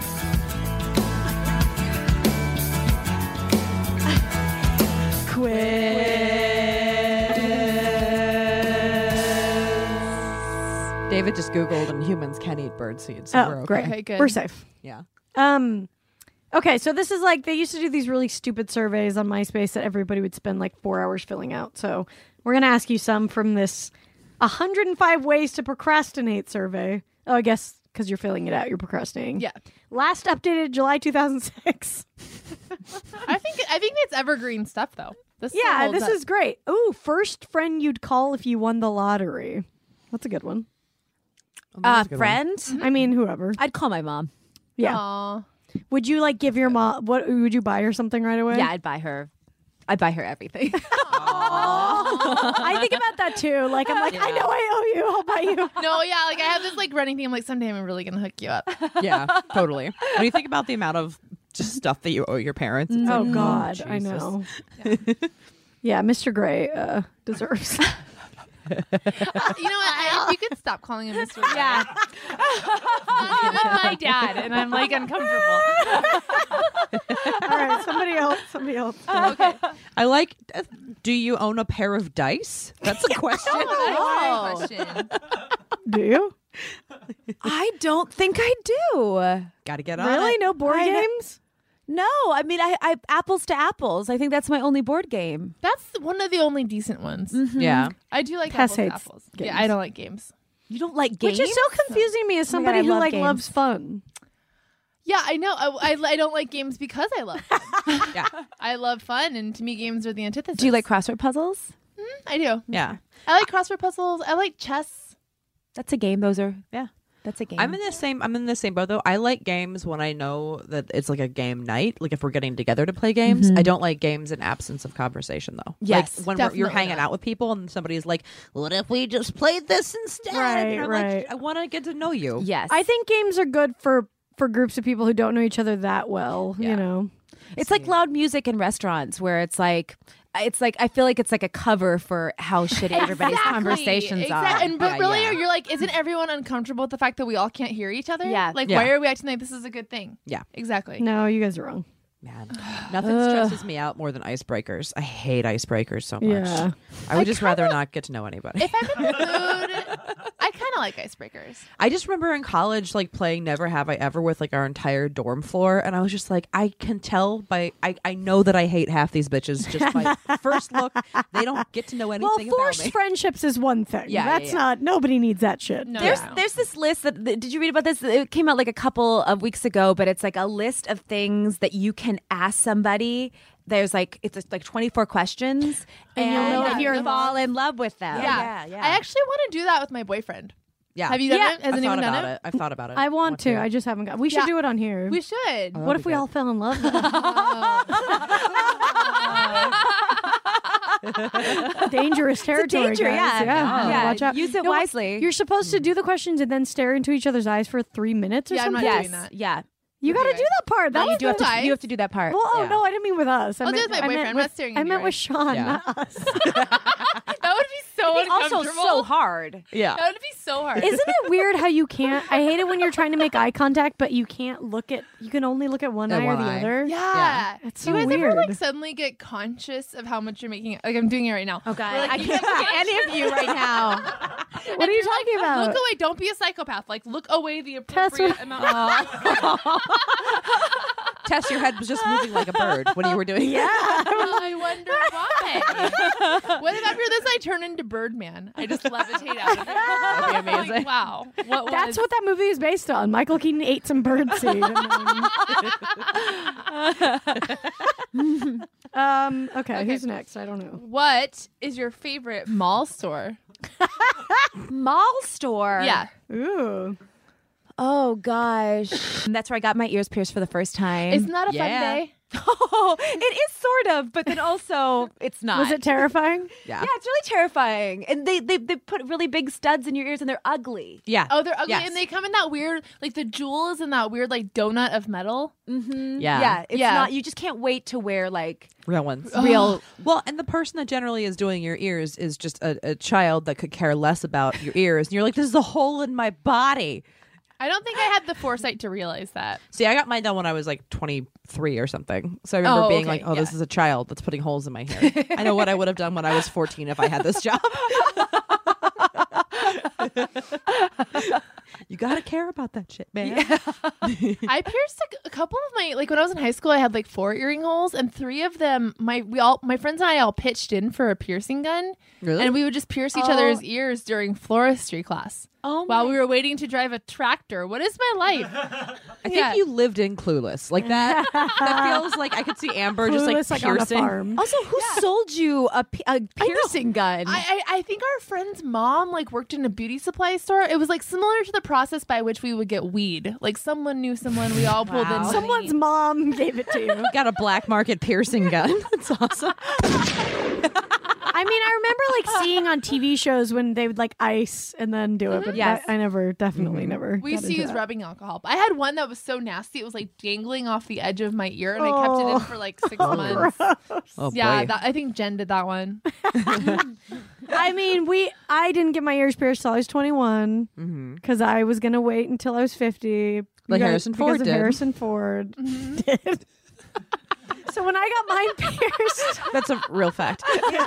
David just Googled and humans can eat birdseed, so we're okay. Great. Okay, good. We're safe. Yeah. Okay, so this is like they used to do these really stupid surveys on MySpace that everybody would spend like 4 hours filling out. So we're gonna ask you some from this 105 ways to procrastinate survey. Oh, I guess because you're filling it out, you're procrastinating. Yeah. Last updated July 2006. I think it's evergreen stuff though. This still Yeah, holds this up. is great. Ooh, first friend you'd call if you won the lottery. That's a good one. Friend? I mean, whoever. I'd call my mom. Yeah. Aw. Would you like give your mom? What would you buy her something right away? Yeah, I'd buy her everything. I think about that too. Like I'm like, I know I owe you. I'll buy you. No, yeah, like I have this like running thing. I'm like, someday I'm really gonna hook you up. Yeah, totally. When you think about the amount of just stuff that you owe your parents, it's Oh like, God, I Jesus. know. Yeah, Mr. Gray deserves. You know what? You could stop calling him Mr. Gray. Yeah. My dad, and I'm like uncomfortable. All right, somebody else. Okay. I like. Do you own a pair of dice? That's a question. Oh, that's a great question. Do you I don't think I do. Got to get on really it. no board games? No, I mean, I apples to apples. I think that's my only board game. That's one of the only decent ones. Yeah. I do like Tess apples to hates apples. games. Yeah, I don't like games. You don't like games? Which is so confusing me as Oh my God, somebody I who love like games. loves fun. Yeah, I know. I don't like games because I love fun. Yeah. I love fun, and to me, games are the antithesis. Do you like crossword puzzles? I do. Yeah. I like crossword puzzles. I like chess. That's a game. That's a game. I'm in the same boat though. I like games when I know that it's like a game night. Like if we're getting together to play games. I don't like games in absence of conversation though. Yes, like when you're definitely hanging not. out with people and somebody's like, "What if we just played this instead?" And I'm Right. like, I want to get to know you. Yes. I think games are good for groups of people who don't know each other that well. Yeah. You know. it's like loud music in restaurants where it's like I feel like it's like a cover for how shitty everybody's conversations are. And but Yeah, really, yeah. you're like, isn't everyone uncomfortable with the fact that we all can't hear each other? Yeah. Like, Yeah. why are we acting like this is a good thing? Yeah. Exactly. No, you guys are wrong. Man, nothing stresses me out more than icebreakers. I hate icebreakers so much. Yeah. I would just rather not get to know anybody. If I'm in the mood, I kind of like icebreakers. I just remember in college, like playing Never Have I Ever with like our entire dorm floor, and I was just like, I can tell by I know that I hate half these bitches just by first look. They don't get to know Well, anything about forced me. friendships is one thing. Yeah, That's yeah. not. Nobody needs that shit. No, There's this list that did you read about this? It came out like a couple of weeks ago, but it's like a list of things that you can ask somebody. There's like it's like 24 questions, And you'll know if you're in fall in love with them. Yeah. yeah. I actually want to do that with my boyfriend. Yeah. Have you done Yeah. it? Has I've anyone thought done about it? it. I've thought about it. I want to. I just haven't got. We should Yeah. do it on here. We should. Oh, What if that'd we be all fell in love? Dangerous territory, danger, guys. yeah. Watch out. Use it No, wisely. You're supposed to do the questions and then stare into each other's eyes for 3 minutes or Yeah, I'm not something. doing that. Yeah. You got to Okay. do that part. That No, was you do have to- the- you have to do that part. Well, oh Yeah. no, I didn't mean with us. I'll do it with my boyfriend. I'm not staring I in meant your with eyes. Sean, Yeah. not us. That would be so Also uncomfortable. so hard. Yeah. That would be so hard. Isn't it weird how you can't? I hate it when you're trying to make eye contact, but you can't look at. You can only look at one At eye or one the eye. other. Yeah. It's Do you so guys ever like weird. suddenly get conscious of how much you're making? Like I'm doing it right now. Oh God, Where, like, I can't look at any of you right now. What are you talking about? Look away. Don't be a psychopath. Like look away the Tess, appropriate amount. Tess, your head was just moving like a bird when you were doing Yeah. I wonder why. What if after this I turn into Birdman? I just levitate out of it. That'd be amazing. Like, wow. What That's was- what that movie is based on. Michael Keaton ate some birdseed. Okay, who's next? I don't know. What is your favorite mall store? Mall store. Yeah. Ooh. Oh gosh, that's where I got my ears pierced for the first time. Isn't that a Yeah. fun day? Oh, it is sort of, but then also it's not. Was it terrifying? Yeah. Yeah, it's really terrifying. And they put really big studs in your ears, and they're ugly. Yeah. Oh, they're ugly, Yes. and they come in that weird, like the jewel is in that weird, like donut of metal. Mm-hmm. Yeah. Yeah, it's Yeah. not. You just can't wait to wear like Real ones. real. Well, and the person that generally is doing your ears is just a child that could care less about your ears. And you're like, this is a hole in my body. I don't think I had the foresight to realize that. See, I got mine done when I was like 23 or something. So I remember Oh, being okay, like, oh, this yeah. is a child that's putting holes in my hair. I know what I would have done when I was 14 if I had this job. You got to care about that shit, man. I pierced a couple of my, like when I was in high school, I had like 4 earring holes, and 3 of them, my friends and I all pitched in for a piercing gun, Really? and we would just pierce each other's ears during floristry class. Oh While we were waiting to drive a tractor. What is my life? I think you lived in Clueless. Like that. That feels like I could see Amber just Clueless, like on a piercing. farm. Also, who sold you a piercing gun? I think our friend's mom like worked in a beauty supply store. It was like similar to the process by which we would get weed. Like someone knew someone. We all pulled in. Someone's mom gave it to you. Got a black market piercing gun. That's awesome. I mean, I remember like seeing on TV shows when they would like ice and then do it, but Yes. I never, definitely never. We got used to into use that. rubbing alcohol. I had one that was so nasty. It was like dangling off the edge of my ear, and I kept it in for like 6 months. Oh, Yeah, boy. I think Jen did that one. I mean, I didn't get my ears pierced till I was 21 because I was gonna wait until I was 50. Like You guys- Harrison Ford because of did. Harrison Ford did. So when I got mine pierced, That's a real fact.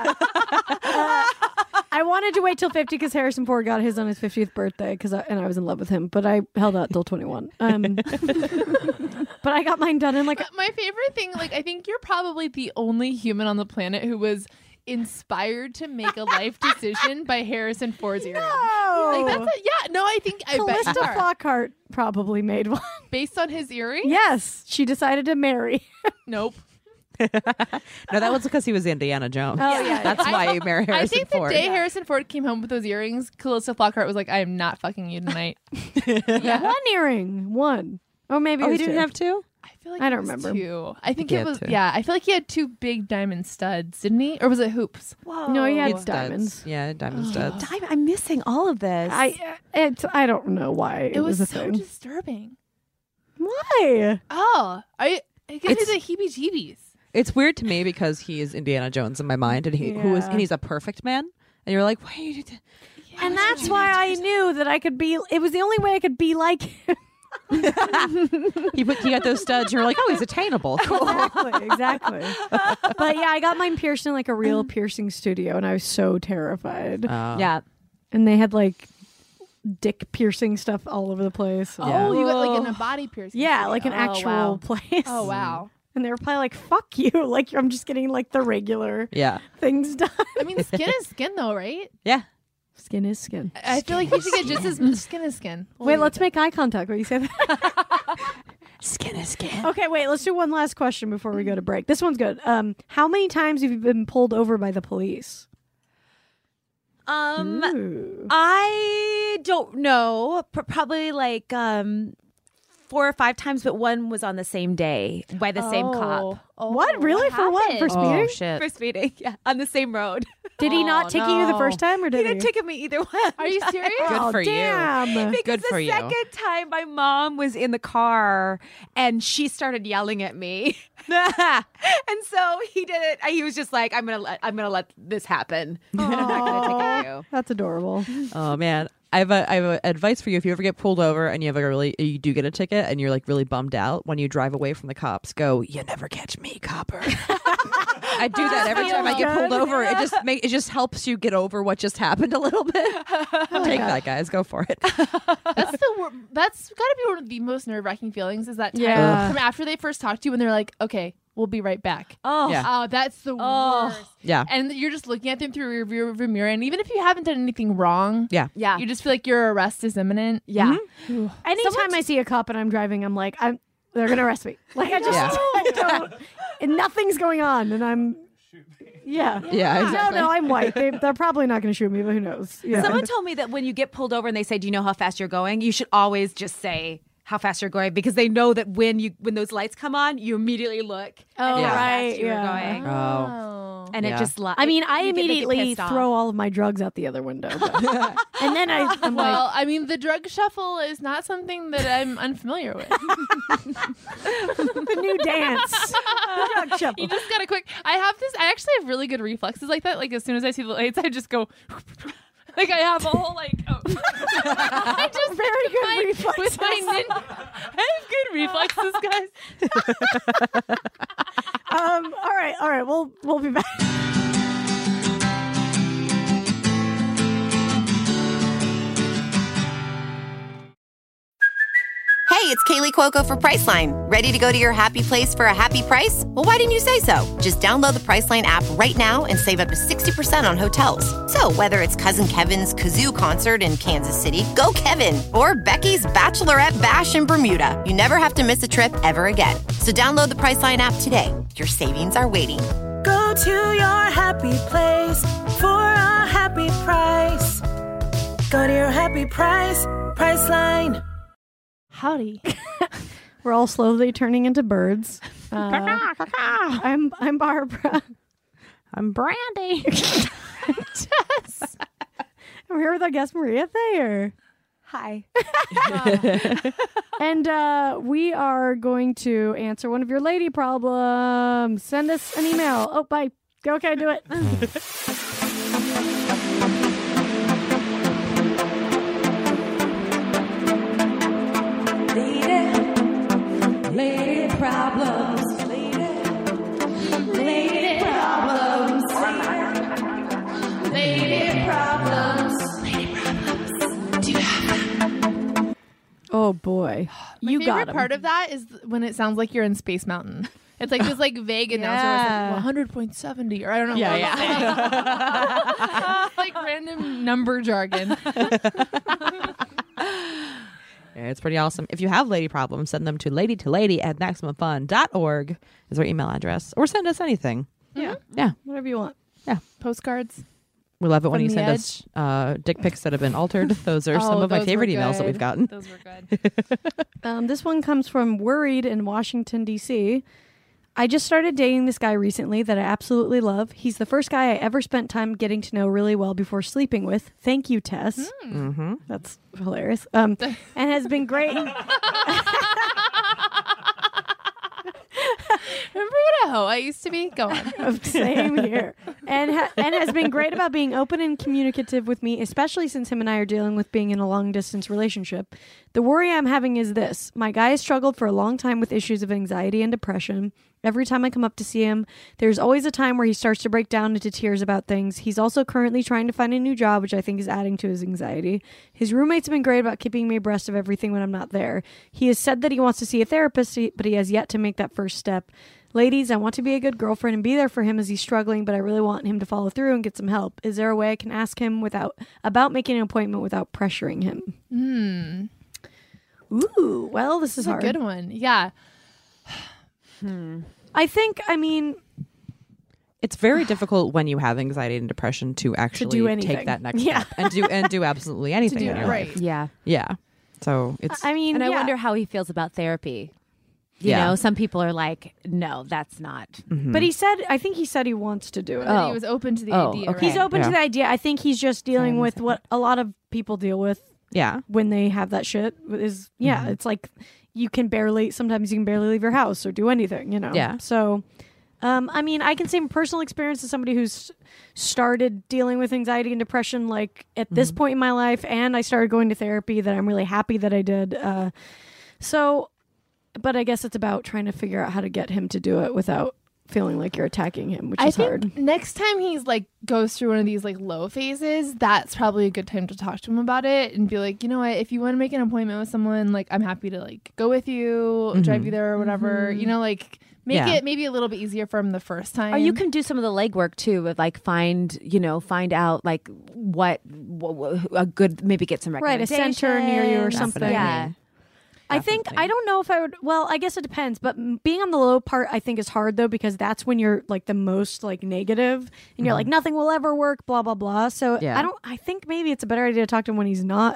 I wanted to wait till 50 because Harrison Ford got his on his 50th birthday and I was in love with him, but I held out till 21. But I got mine done in like My favorite thing, like I think you're probably the only human on the planet who was inspired to make a life decision by Harrison Ford's earrings. No. Like I think I bet Callista you are. Flockhart probably made one. Based on his earrings. Yes, she decided to marry. Nope. No, that was because he was Indiana Jones. Oh, yeah. That's why he married Harrison I think Ford. the day Harrison Ford came home with those earrings, Callista Flockhart was like, "I am not fucking you tonight." One earring, one. Or maybe it Oh, was he didn't two. have two? I feel like I it don't was remember. Two. I think he it had was. two. Yeah, I feel like he had two big diamond studs, didn't he? Or was it hoops? No, he had Studs. diamonds. Yeah, diamond studs. I'm missing all of this. I don't know why It was a so thing. disturbing. Why? Oh, I guess it's the heebie-jeebies. It's weird to me because he is Indiana Jones in my mind, and he's a perfect man. And you're like, wait. And that's why I knew that I could be. It was the only way I could be like him. He got those studs. You're like, oh, he's attainable. Cool. Exactly. But yeah, I got mine pierced in like a real piercing studio, and I was so terrified. yeah. And they had like dick piercing stuff all over the place. Yeah. Oh, you got like in a body piercing. Yeah, studio. like an actual wow. place. Oh wow. And they were probably like, "Fuck you!" Like I'm just getting like the regular Yeah. things done. I mean, skin is skin, though, right? Yeah. Skin is skin. I feel like you should get just as much skin as skin. Wait, let's make eye contact when you say that. Skin is skin. Okay, wait, let's do one last question before we go to break. This one's good. How many times have you been pulled over by the police? Ooh. I don't know. Probably like 4 or 5 times, but one was on the same day by the same cop. What? Really? For what? For speeding? Oh, shit. For speeding, yeah, on the same road. Did he not ticket you the first time, or He did didn't ticket me either one. Are you serious? Good for you. damn. Because Good for the you. second time my mom was in the car and she started yelling at me. And so he did it. He was just like, I'm gonna let this happen. I'm not gonna ticket you. That's adorable. Oh man, I have a advice for you. If you ever get pulled over and you have you do get a ticket and you're like really bummed out when you drive away from the cops, go, "You never catch me, copper." I do that every time I get pulled over. It just helps you get over what just happened a little bit. Take that, guys. Go for it. That's that's got to be one of the most nerve-wracking feelings. Is that time Yeah. from after they first talk to you and they're like, "Okay, we'll be right back." Oh, Yeah. Oh, that's the worst. Yeah. And you're just looking at them through your rearview mirror, and even if you haven't done anything wrong, Yeah. yeah. you just feel like your arrest is imminent. yeah. Anytime I see a cop and I'm driving, I'm like, they're gonna arrest me. Like I just I don't. And nothing's going on, and I'm. Yeah. Yeah, exactly. No, I'm white. They're probably not going to shoot me, but who knows? Yeah. Someone told me that when you get pulled over and they say, "Do you know how fast you're going?" You should always just say how fast you're going, because they know that when those lights come on, you immediately look. Oh, at how right, fast you were yeah. going. Oh. And Yeah. it just. I mean, I you get immediately pissed off. throw all of my drugs out the other window. But, and then I'm like, Well, I mean, the drug shuffle is not something that I'm unfamiliar with. the new dance. The drug shuffle. You just gotta quick. I actually have really good reflexes like that. Like as soon as I see the lights, I just go. Like I have a whole like. Oh. I just Very good reflexes. with my I have good reflexes, guys. All right. We'll be back. Hey, it's Kaylee Cuoco for Priceline. Ready to go to your happy place for a happy price? Well, why didn't you say so? Just download the Priceline app right now and save up to 60% on hotels. So whether it's Cousin Kevin's Kazoo Concert in Kansas City, go Kevin, or Becky's Bachelorette Bash in Bermuda, you never have to miss a trip ever again. So download the Priceline app today. Your savings are waiting. Go to your happy place for a happy price. Go to your happy price, Priceline. Howdy. We're all slowly turning into birds. I'm Barbara. I'm Brandy. Jess. I'm here with our guest Maria Thayer. Hi. And we are going to answer one of your lady problems. Send us an email. Oh, bye. Okay, do it. Lady problems. Lady problems. Lady problems. Do you have them? Oh boy. My You favorite got him. part of that is when it sounds like you're in Space Mountain. It's like this like vague announcer where it's like 100.70 or I don't know. It's like random number jargon. Yeah, it's pretty awesome. If you have lady problems, send them to ladytolady@maximumfun.org is our email address. Or send us anything. Yeah. Yeah. Whatever you want. Yeah. Postcards. We love it when From you the send us dick pics that have been altered. Those are some of my those favorite were emails that we've good. gotten. Those were good. This one comes from Worried in Washington, D.C. I just started dating this guy recently that I absolutely love. He's the first guy I ever spent time getting to know really well before sleeping with. Thank you, Tess. Mm-hmm. That's hilarious. And has been great. Remember what a hoe I used to be? Go on. Same here. And has been great about being open and communicative with me, especially since him and I are dealing with being in a long-distance relationship. The worry I'm having is this. My guy has struggled for a long time with issues of anxiety and depression. Every time I come up to see him, there's always a time where he starts to break down into tears about things. He's also currently trying to find a new job, which I think is adding to his anxiety. His roommates have been great about keeping me abreast of everything when I'm not there. He has said that he wants to see a therapist, but he has yet to make that first step. Ladies, I want to be a good girlfriend and be there for him as he's struggling, but I really want him to follow through and get some help. Is there a way I can ask him about making an appointment without pressuring him? Ooh, well, this is hard. A good one. Yeah. I think, It's very difficult when you have anxiety and depression to actually do anything. take that next step and do absolutely anything in your life. Yeah. Yeah. So it's And I wonder how he feels about therapy. You know, some people are like, no, that's not. But I think he said he wants to do it. That he was open to the idea. okay. He's open to the idea. I think he's just dealing with what a lot of people deal with when they have that shit is, it's like sometimes you can barely leave your house or do anything, you know? Yeah. So, I can say from personal experience as somebody who's started dealing with anxiety and depression, like at this point in my life, and I started going to therapy that I'm really happy that I did. But I guess it's about trying to figure out how to get him to do it without feeling like you're attacking him, which is hard. Next time he's like goes through one of these like low phases, that's probably a good time to talk to him about it and be like, you know what, if you want to make an appointment with someone, like I'm happy to like go with you, drive you there or whatever, you know, like make it maybe a little bit easier for him the first time. Or you can do some of the legwork too of like find out like what a good, maybe get some recommendations. Right, a center near you or something. Yeah. I think, I don't know if I would, well, I guess it depends, but being on the low part I think is hard though, because that's when you're like the most like negative and you're like, nothing will ever work, blah, blah, blah. So I think maybe it's a better idea to talk to him when he's not.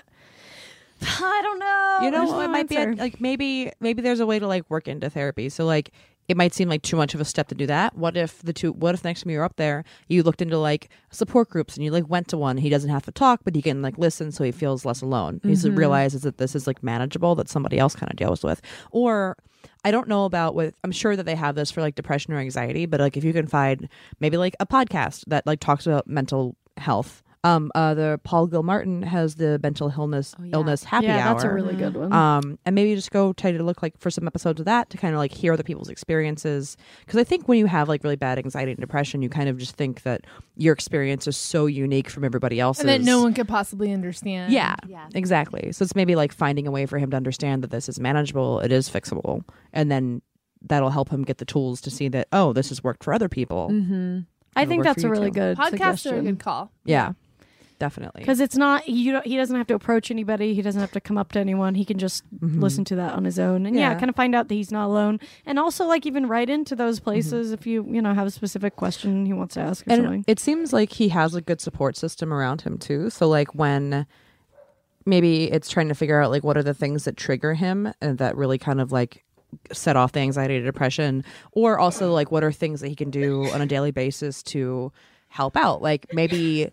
I don't know. You know, it might be like maybe there's a way to like work into therapy. So like it might seem like too much of a step to do that. What if next time you're up there, you looked into like support groups and you like went to one? He doesn't have to talk, but he can like listen, so he feels less alone. He realizes that this is like manageable, that somebody else kind of deals with. Or I don't know about I'm sure that they have this for like depression or anxiety, but like if you can find maybe like a podcast that like talks about mental health. The Paul Gilmartin has the mental illness happy hour. Yeah, that's a really good one. And maybe just go try to look like for some episodes of that to kind of like hear other people's experiences. Because I think when you have like really bad anxiety and depression, you kind of just think that your experience is so unique from everybody else's. And that no one could possibly understand. Yeah, exactly. So it's maybe like finding a way for him to understand that this is manageable, it is fixable. And then that'll help him get the tools to see that, oh, this has worked for other people. I think that's a really good Podcasts suggestion. are a good call. Yeah. Definitely. Because it's not, he doesn't have to approach anybody. He doesn't have to come up to anyone. He can just listen to that on his own. And kind of find out that he's not alone. And also like even write into those places if you have a specific question he wants to ask or something. It seems like he has a good support system around him too. So like when maybe it's trying to figure out like what are the things that trigger him and that really kind of like set off the anxiety and depression, or also like what are things that he can do on a daily basis to help out. Like maybe,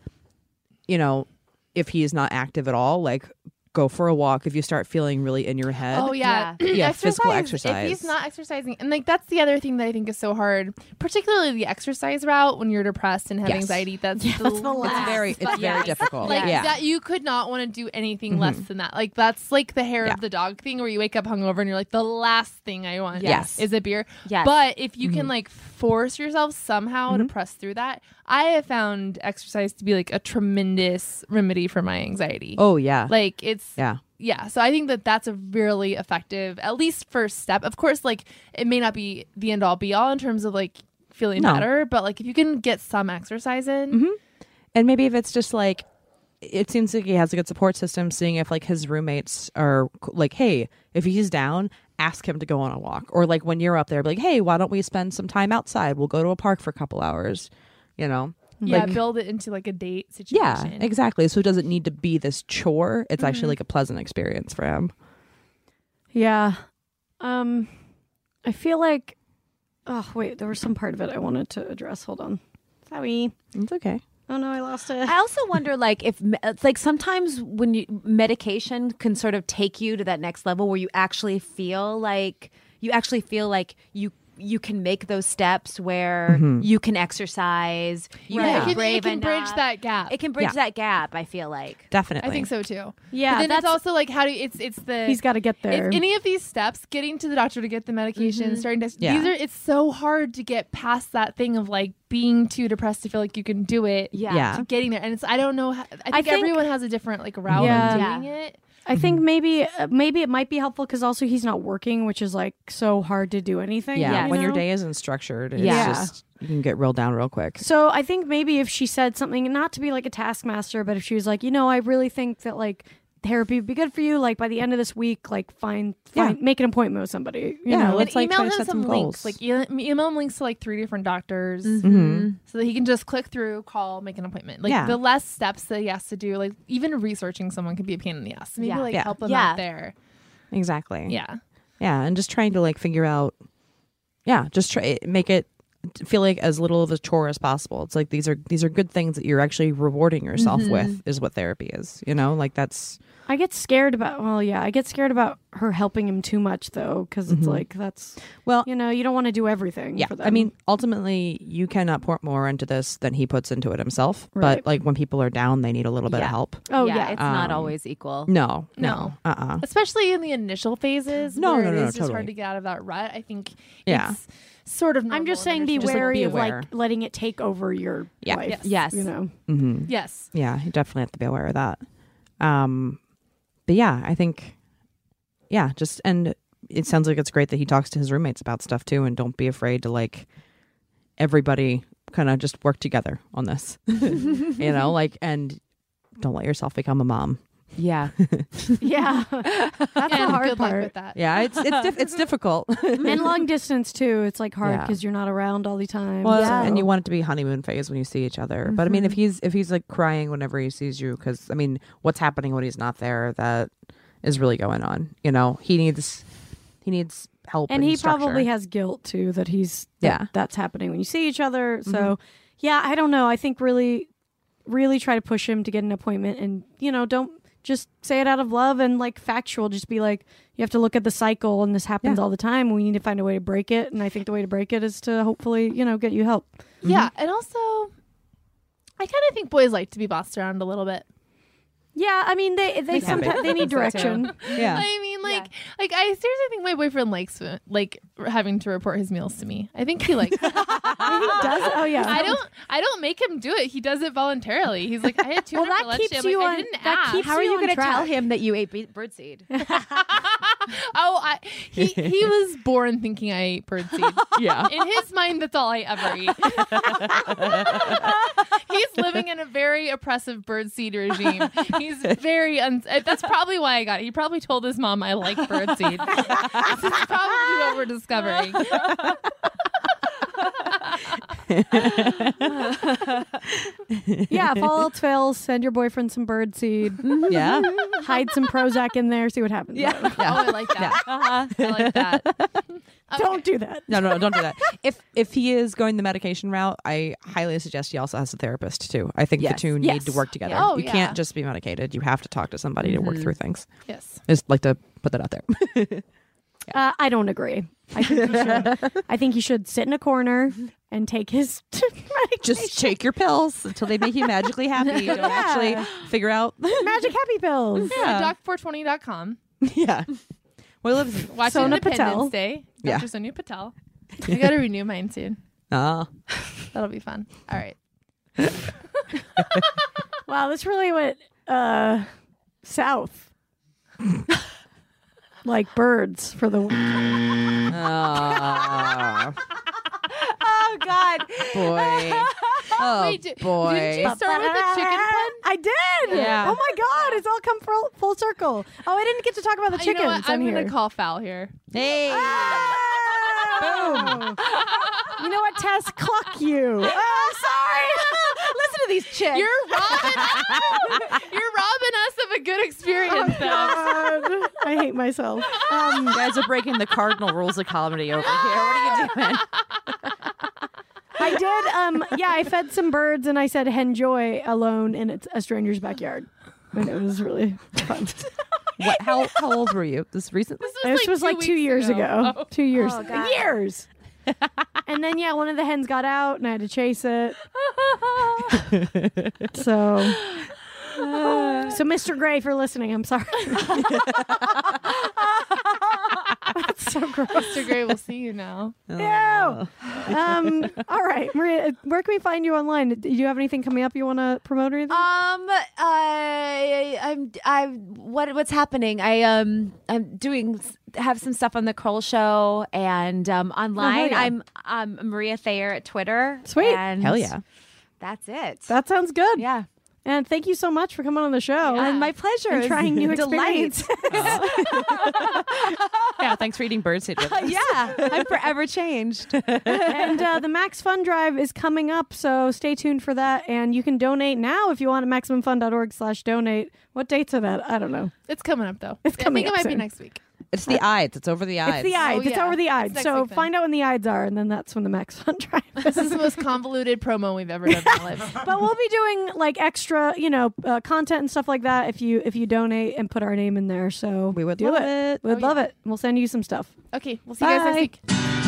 if he's not active at all, like go for a walk if you start feeling really in your head. Oh yeah. Physical exercise. If he's not exercising, and like that's the other thing that I think is so hard, particularly the exercise route when you're depressed and have anxiety. That's the last. It's very difficult. Like that you could not want to do anything less than that. Like that's like the hair of the dog thing where you wake up hungover and you're like, the last thing I want is a beer. Yes. But if you can like force yourself somehow to press through that, I have found exercise to be like a tremendous remedy for my anxiety. Oh yeah. Like it's it's Yeah. So I think that that's a really effective, at least first step. Of course, like it may not be the end all be all in terms of like feeling better, but like if you can get some exercise in, and maybe if it's just like, it seems like he has a good support system, seeing if like his roommates are like, hey, if he's down, ask him to go on a walk. Or like when you're up there, be like, hey, why don't we spend some time outside? We'll go to a park for a couple hours, you know? Yeah, Like, build it into like a date situation. yeah, exactly. So it doesn't need to be this chore. It's actually like a pleasant experience for him. Yeah. I feel like, oh, wait, there was some part of it I wanted to address. Hold on. Sorry. It's okay. Oh, no, I lost it. I also wonder, like, if like sometimes when medication can sort of take you to that next level where you actually feel like you can make those steps where you can exercise. You Right. can It brave can bridge enough. that gap. It can bridge that gap. I feel like Definitely. I think so too. Yeah, But then that's it's also like how do you, it's the he's got to get there. It's any of these steps, getting to the doctor to get the medication, starting to Yeah. it's so hard to get past that thing of like being too depressed to feel like you can do it. Yeah. To getting there, and it's I don't know. I think everyone has a different like route Yeah. of doing it. I think maybe it might be helpful because also he's not working, which is like so hard to do anything. Yeah, you when your know? day isn't structured, it's Yeah. just, you can get real down real quick. So I think maybe if she said something, not to be like a taskmaster, but if she was like, you know, I really think that like therapy would be good for you. Like by the end of this week, like find make an appointment with somebody. You know, let's And like try email to him set some links. goals. Like email him links to like 3 different doctors, so that he can just click through, call, make an appointment. Like Yeah. the less steps that he has to do, like even researching someone can be a pain in the ass. Maybe like Yeah. help him Yeah. out there. Exactly. Yeah. Yeah, and just trying to like figure out, just try make it feel like as little of a chore as possible. It's like these are good things that you're actually rewarding yourself with, is what therapy is. You know, like that's. I get scared about. Well, yeah, I get scared about her helping him too much though, because it's like that's you know, you don't want to do everything. Yeah, for them. I mean, ultimately, you cannot pour more into this than he puts into it himself. Right. But like when people are down, they need a little bit of help. oh yeah, yeah, it's not always equal. No. No. Uh-uh. Especially in the initial phases. No, where no, it no, is just totally. hard to get out of that rut. I think Yeah. it's sort of. I'm just normal saying, be and Just, like, wary be of aware. like letting it take over your Yeah. life. Yes. You know. Mm-hmm. Yes. Yeah, you definitely have to be aware of that. But yeah, I think, and it sounds like it's great that he talks to his roommates about stuff too, and don't be afraid to like everybody kind of just work together on this, you know, like, and don't let yourself become a mom. Yeah. Yeah, that's the And hard good luck part. with that. Yeah, it's difficult. And long distance too. It's like hard Yeah. because you're not around all the time. Well, so- and you want it to be honeymoon phase when you see each other. But I mean, if he's like crying whenever he sees you, because I mean, what's happening when he's not there? That is really going on. You know, he needs help, and he structure. probably has guilt too that that's happening when you see each other. So yeah, I don't know. I think really try to push him to get an appointment, and you know, don't just say it out of love and like factual. Just be like, you have to look at the cycle, and this happens all the time. We need to find a way to break it, and I think the way to break it is to hopefully, you know, get you help. Yeah, and also, I kind of think boys like to be bossed around a little bit. Yeah, I mean they can be. sometimes they need direction. Yeah. I mean, like I seriously think my boyfriend likes like having to report his meals to me. I think he likes. He does. Oh yeah. I don't make him do it. He does it voluntarily. He's like, I had tuna Well, for that lunch. keeps I'm like, you I on- didn't that ask. keeps How are you on going to tell track. him that you ate birdseed? He was born thinking I ate birdseed. Yeah. In his mind, that's all I ever eat. He's living in a very oppressive birdseed regime. He's very that's probably why I got it. He probably told his mom I like birdseed. This is probably what we're discovering. Yeah, if all else fails, send your boyfriend some birdseed. Yeah. Hide some Prozac in there, see what happens. Yeah. Oh, I like that. I like that. Don't do that. No, don't do that. If he is going the medication route, I highly suggest he also has a therapist too. I think the two need to work together. Oh, you yeah. can't just be medicated. You have to talk to somebody to work through things. Yes. Just like to put that out there. I don't agree. I think he should. I think he should sit in a corner and take his medication. Just take your pills until they make you magically happy. Don't actually figure out. magic happy pills. Yeah. Doc420.com. Yeah. Well, lives. Watch Sona Independence Patel. Day. Yeah. Dr. Sonia Patel. I got to renew mine soon. Ah. That'll be fun. All right. Wow, this really went south. Like birds for the. Oh God, boy. Oh, Wait, boy. Didn't you start with the chicken pun? I did. Yeah. Oh my God, it's all come full circle. Oh, I didn't get to talk about the You know chickens. what? I'm on going here. to call foul here. Hey. Boom. You know what, Tess? Cluck you. Oh, sorry. listen to these chicks. You're robbing us of a good experience, though. God. I hate myself. You guys are breaking the cardinal rules of comedy over here. What are you doing? I did. I fed some birds and I said "enjoy" alone in a stranger's backyard, and it was really fun. What? How old were you? This recently? This was like 2 years ago. Oh. 2 years. Oh, God. Years. And then one of the hens got out and I had to chase it. So Mr. Gray, for listening, I'm sorry. That's so gross. Mr. Gray, we'll see you now. Ew. All right, Maria, where can we find you online? Do you have anything coming up you want to promote or anything? What's happening? I'm have some stuff on the Kroll Show and online. yeah. I'm Maria Thayer at Twitter. Sweet. And Hell yeah. that's it. That sounds good. Yeah. And thank you so much for coming on the show. And my pleasure. And It was trying new a delight. experiences. Yeah, thanks for eating birdseed with us. Yeah, I'm forever changed. And the Max Fun Drive is coming up, so stay tuned for that. And you can donate now if you want at MaximumFun.org/donate. What dates are that? I don't know. It's coming up, though. It's coming I think up it might be soon. next week. It's the Ides. It's over the Ides. It's the Ides. It's yeah. over the It's Ides. next So week then. find out when the Ides are, and then that's when the Max Fun Drive is. This is the most convoluted promo we've ever done in our lives. But we'll be doing like extra, content and stuff like that if you donate and put our name in there. So We would do love it. it. We'd love it. We'll send you some stuff. Okay, we'll see you guys next Bye. week.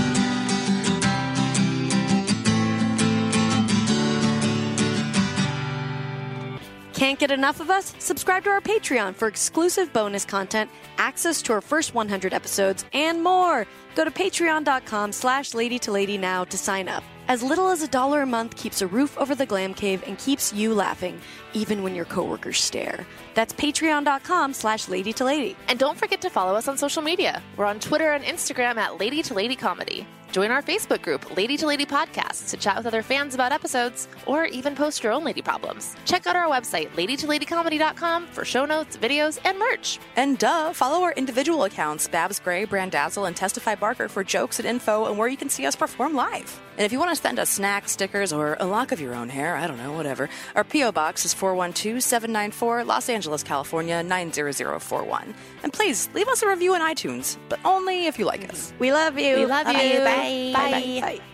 Can't get enough of us? Subscribe to our Patreon for exclusive bonus content, access to our first 100 episodes, and more. Go to patreon.com/LadyToLady now to sign up. As little as $1 a month keeps a roof over the Glam Cave and keeps you laughing, even when your coworkers stare. That's patreon.com/LadyToLady. And don't forget to follow us on social media. We're on Twitter and Instagram at Lady to Lady Comedy. Join our Facebook group, Lady to Lady Podcast, to chat with other fans about episodes, or even post your own lady problems. Check out our website, ladytoladycomedy.com, for show notes, videos, and merch. And follow our individual accounts, Babs Gray, Brandazzle, and Testify Barker, for jokes and info and where you can see us perform live. And if you want to send us snacks, stickers, or a lock of your own hair, I don't know, whatever, our P.O. Box is 412-794, Los Angeles, California, 90041. And please, leave us a review on iTunes, but only if you like us. We love you. We love you. Bye. Bye. Bye.